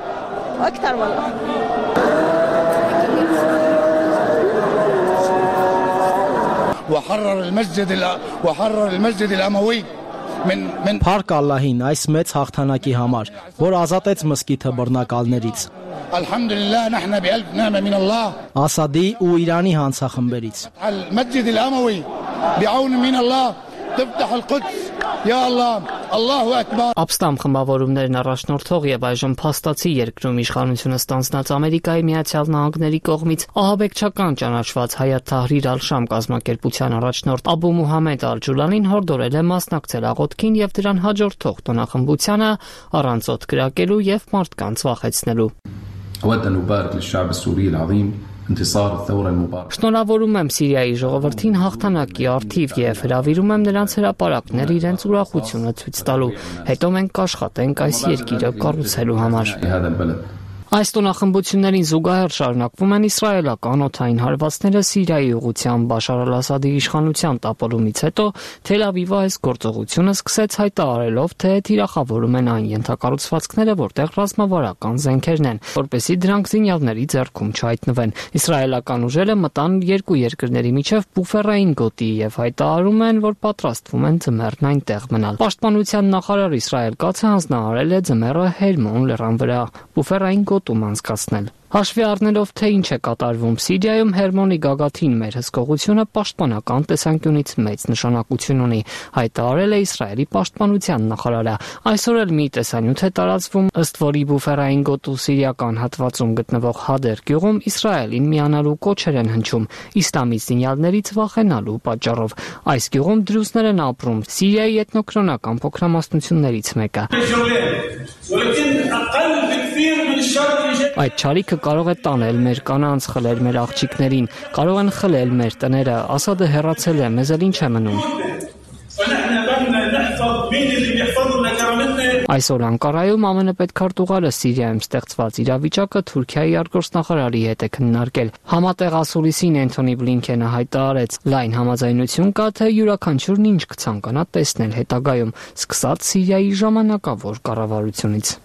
Փառք Ալլահին այս մեծ հաղթանակի համար, որ ազատեց մզկիթը բռնակալներից։ Ասադի ու Իրանի հանցախմբերից։ Ապստամբ խմբավորումներն առաջնորդող եւ այժմ փաստացի երկրում իշխանությունը ստանձնած Ամերիկայի Միացյալ Նահանգների կողմից ահաբեկչական ճանաչված Հայաթ Թահրիր ալ-Շամ կազմակերպության առաջնորդ Աբու Մուհամմեդ Ալ-Ջուլանին հորդորել է մասնակցել աղոթքին եւ դրան հաջորդող տոնախմբությանը առանց օդ կրակելու եւ մարդկանց վախեցնելու։ Շնորհավորում եմ Սիրիայի ժողովրդին հաղթանակի առթիվ եւ հրավիրում եմ նրանց հրապարակներ իրենց ուրախությունը ցույց տալու։ Հետո մենք կաշխատենք այս երկիրը կառուցելու համար։ Այս տոնախմբություններին զուգահեռ շարունակվում են իսրայելական օդային հարվածները Սիրիայի ուղղությամբ Բաշար al-Ասադի իշխանության տապալումից հետո Թել Ավիվը այս գործողությունը սկսեց հայտարարելով, թե թիրախավորում են այն ենթակառուցվածքները, որտեղ ռազմավարական զենքերն են, որպեսզի դրանք զինյալների ձեռքում չհայտնվեն։ Իսրայելական ուժերը մտան երկու երկրների միջև բուֆերային գոտի եւ հայտարարում են, որ պատրաստվում են ձմեռն այնտեղ մնալ։ Պաշտպանության նախարար Իսրայել Կացը հանձնարարել է ձմեռը Հերմոն լեռան վրա բուֆերային գոտում անցկացնել։ Հաշվի առնելով, թե ինչ է կատարվում Սիրիայում, Հերմոնի գագաթին մեր հսկողությունը պաշտպանական տեսանկյունից մեծ նշանակություն ունի, հայտարարել է Իսրայելի պաշտպանության նախարարը։ Այսօր էլ մի տեսանյութ է տարածվում, ըստ որի բուֆերային գոտու սիրիական հատվածում գտնվող Հադեր գյուղում Իսրայելին միանալու կոչեր են հնչում իսլամի զինյալներից վախենալու պատճառով։ Այս գյուղում դրուզներ են ապրում, Սիրիայի էթնոկրոնական փոքրամասնություններից մեկը։ Այդ չարիքը կարող է տանել մեր կանանց, խլել մեր աղջիկներին, կարող են խլել մեր տները, Ասադը հեռացել է, մեզ էլ ինչ է մնում։ Այսօր Անկարայում ԱՄՆ պետքարտուղարը Սիրիայում ստեղծված իրավիճակը Թուրքիայի արտգործնախարարի հետ է քննարկել։ Համատեղ ասուլիսին Էնթոնի Բլինքենը հայտարարեց, լայն համաձայնություն կա, թե յուրաքանչյուրն ինչ կցանկանա տեսնել հետագայում, սկսած Սիրիայի ժամանակավոր կառավարությունից։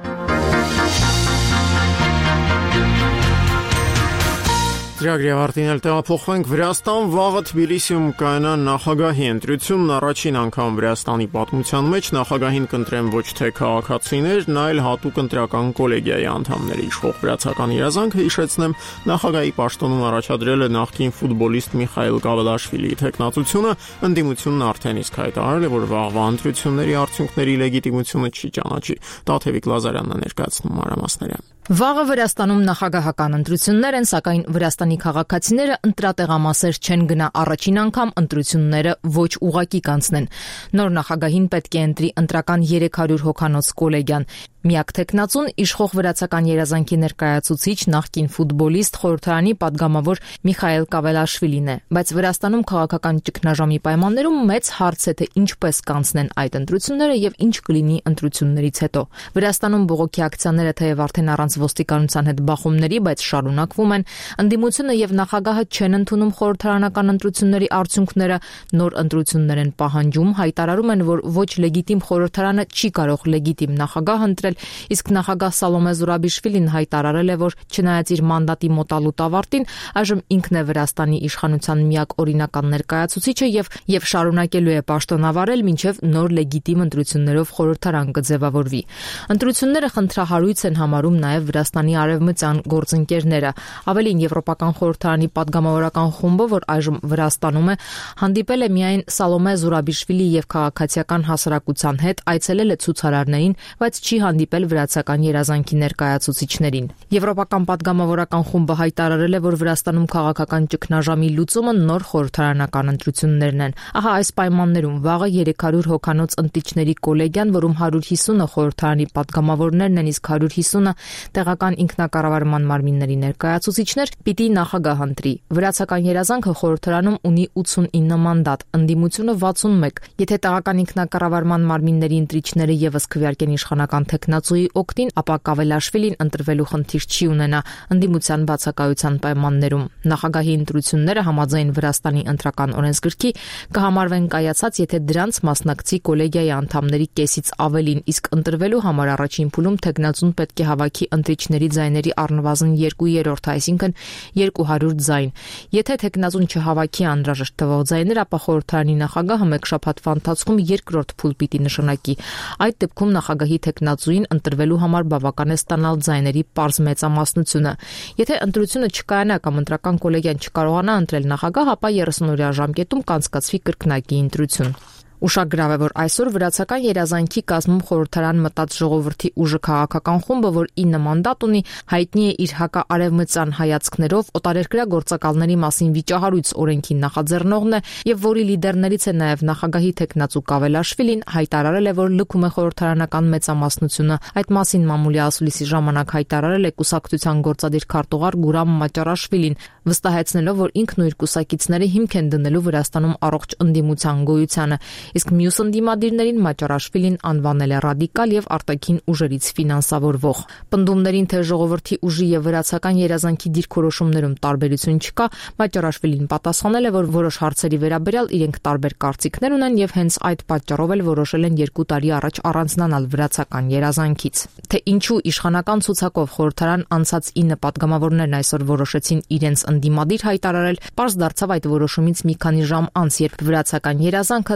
Ծրագրի ավարտին տեղափոխվենք Վրաստան, վաղը Թբիլիսիում կայանա նախագահի ընտրությունն, առաջին անգամ Վրաստանի պատմության մեջ նախագահին կընտրեն ոչ թե քաղաքացիներն, այլ հատուկ ընտրական կոլեգիայի անդամներ։ Իշխող վրացական երազանքը, հիշեցնեմ, նախագահի պաշտոնում առաջադրել է նախկին ֆուտբոլիստ Միխայիլ Գավելաշվիլիի թեկնածությունը, ընդդիմությունն արդեն իսկ հայտարարել է, որ վաղվա ընտրությունների արդյունքների լեգիտիմությունը չի ճանաչի։ Տաթևիկ Լազարյանն է ներկայացնում մանրամասները։ Վաղը Վրաստանում նախագահական ընտրություններ են, սակայն Վրաստանի քաղաքացիները ընտրատեղամասեր չեն գնա առաջին անգամ ընտրությունները ոչ ուղղակի կանցնեն։ Նոր նախագահին պետք է ընտրի ընտրական 300 հոգանոց կոլեգիան։ Միակ թեկնածուն իշխող վրացական երազանքի ներկայացուցիչ նախկին ֆուտբոլիստ խորհրդարանի падգամավոր Միխայիլ Գավելաշվիլին է, բայց Վրաստանում քաղաքական ճգնաժամի պայմաններում մեծ հարց է, թե ինչպես կանցնեն այդ ընտրությունները եւ ինչ կլինի ընտրություններից հետո։ Վրաստանում բողոքի ակցիաները թեև արդեն առանց ոստիկանության հետ բախումների, բայց շարունակվում են։ Ընդդիմությունը եւ նախագահը չեն ընդունում խորհրդարանական ընտրությունների արդյունքները, նոր ընտրություններ են պահանջում, հայտարարում են, որ ոչ լեգիտիմ խորհրդարանը չի կարող լեգիտիմ նախագահ ընտրել, իսկ նախագահ Սալոմե Զուրաբիշվիլին հայտարարել է, որ չնայած իր մանդատի մոտալուտ ավարտին, այժմ ինքն է Վրաստանի իշխանության միակ օրինական ներկայացուցիչը եւ շարունակելու է պաշտոնավարել մինչեւ նոր լեգիտիմ ընտրություններով խորհրդարան կձևավորվի։ Ընտրությունները խնդրահարույց են համարում նաեւ Վրաստանի արևմտյան գործընկերները։ Ավելին, Եվրոպական խորհրդարանի падգամավորական խումբը, որ այժմ Վրաստանում է, հանդիպել է միայն Սալոմե Զուրաբիշվիլի եւ քաղաքացիական հասարակության հետ, այցելել է ցուցարարներին, բայց չի հանդիպել վրացական երազանքի ներկայացուցիչներին։ Եվրոպական падգամավորական խումբը հայտարարել է, որ Վրաստանում քաղաքական ճգնաժամի լուծումը նոր խորհրդարանական ընտրություններն են։ Ահա այս պայմաններում վաղը 300 հոգանոց ընտրիչների կոլեգիան, որում 150-ը խորհրդարանի падգամավորներն են, իսկ 150-ը տեղական ինքնակառավարման մարմինների ներկայացուցիչներ, պիտի նախագահ ընտրի։ Վրացական երազանքը խորհրդարանում ունի 89 մանդատ, ընդդիմությունը 61։ Եթե տեղական ինքնակառավարման մարմինների ընտրիչները եւս քվեարկեն իշխանական թեկնածուի օգտին, ապա Գավելաշվիլին ընտրվելու խնդիր չի ունենա ընդդիմության բացակայության պայմաններում։ Նախագահի ընտրությունները համաձայն Վրաստանի ընտրական օրենսգրքի կհամարվեն կայացած, եթե դրանց մասնակցի կոլեգիայի անդամների կեսից ավելին, իսկ ընտրվելու համար առաջին փուլում թեկնածուն պետք է հավաքի ընտրիչների ձայների առնվազն 2/3, այսինքն 200 ձայն։ Եթե թեկնածուն չհավաքի անհրաժեշտ թվով ձայներ, ապա խորհրդարանի նախագահը մեկ շաբաթվա ընթացքում երկրորդ փուլ պիտի նշանակի։ Այդ դեպքում նախագահի թեկնածուին ընտրվելու համար բավական է ստանալ ձայների պարզ մեծամասնությունը։ Եթե ընտրությունը չկայանա կամ ընտրական կոլեգիան չկարողանա ընտրել նախագահ, ապա 30-օրյա ժամկետում կանցկացվի կրկնակի ընտրություն։ Ուշագրավ է, որ այսօր վրացական երազանքի կազմում խորհրդարան մտած ժողովրդի ուժը քաղաքական խումբը, որ 9 մանդատ ունի, հայտնի է իր հակաարևմտյան հայացքներով, օտարերկրյա գործակալների մասին վիճահարույց օրենքի նախաձեռնողն է եւ որի լիդերներից է նաեւ նախագահի թեկնածու Գավելաշվիլին, հայտարարել է, որ լքում է խորհրդարանական մեծամասնությունը։ Այդ մասին մամուլի ասուլիսի ժամանակ հայտարարել է կուսակցության գործադիր քարտուղար Գուրամ Մաճարաշվիլին, վստահեցնելով, որ ինքն ու իր կուսակիցները հիմք են դնելու Վրաստանում առողջ ընդդիմության գոյությանը։ Իսկ մյուս ընդդիմադիրներին Մաճարաշվիլին անվանել է ռադիկալ եւ արտաքին ուժերից ֆինանսավորվող։ Պնդումներին, թե ժողովրդի ուժի եւ վրացական երազանքի դիրքորոշումներում տարբերություն չկա, Մաճարաշվիլին պատասխանել է, որ որոշ հարցերի վերաբերյալ իրենք տարբեր կարծիքներ ունեն եւ հենց այդ պատճառով էլ որոշել են 2 տարի առաջ առանձնանալ վրացական երազանքից։ Թե ինչու իշխանական ցուցակով խորհրդարան անցած 9 падգամավորներն այսօր որոշեցին իրենց ընդդիմադիր հայտարարել, պարզ դարձավ այդ որոշումից մի քանի ժամ անց, երբ վրացական երազանքը դեռ այսօր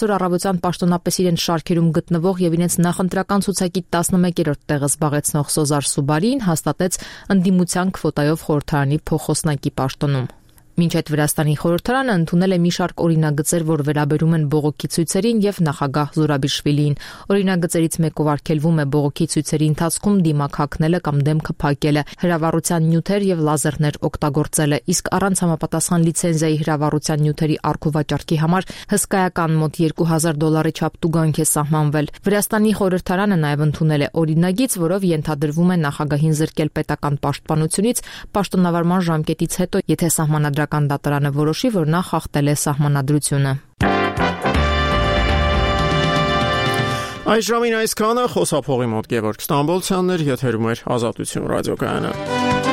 այսօր առավոտյան պաշտոնապես իրենց շարքերում գտնվող եւ իրենց նախընտրական ցուցակի 11-րդ տեղը զբաղեցնող Սոզար Սուբարին հաստատեց ընդդիմության քվոտայով խորհրդարանի փոխոսնակի պաշտոնում։ Մինչ այդ Վրաստանի խորհրդարանը ընդունել է մի շարք օրինագծեր, որ վերաբերում են բողոքի ցույցերին եւ նախագահ Զուրաբիշվիլիին։ Օրինագծերից մեկով արգելվում է բողոքի ցույցերի ընթացքում դիմակ հագնելը կամ դեմքը փակելը, հրավառության նյութեր եւ լազերներ օգտագործելը, իսկ առանց համապատասխան լիցենզիայի հրավառության նյութերի առքուվաճառքի համար հսկայական մոտ $2000 չափ տուգանք է սահմանվել։ Վրաստանի խորհրդարանը նաեւ ընդունել է օրինագիծ, որով ենթադրվում է նախագահին զրկել պետական պաշտպանությունից պաշտոնավարման ժամկետից հետո, եթե սահմանադրական դատարանը որոշի, որ նա խախտել է սահմանադրությունը։ Այս ժամին այսքանը, խոսափողի մոտ Գևորգ Ստամբոլցյանն էր, եթերում էր Ազատություն ռադիոկայանը։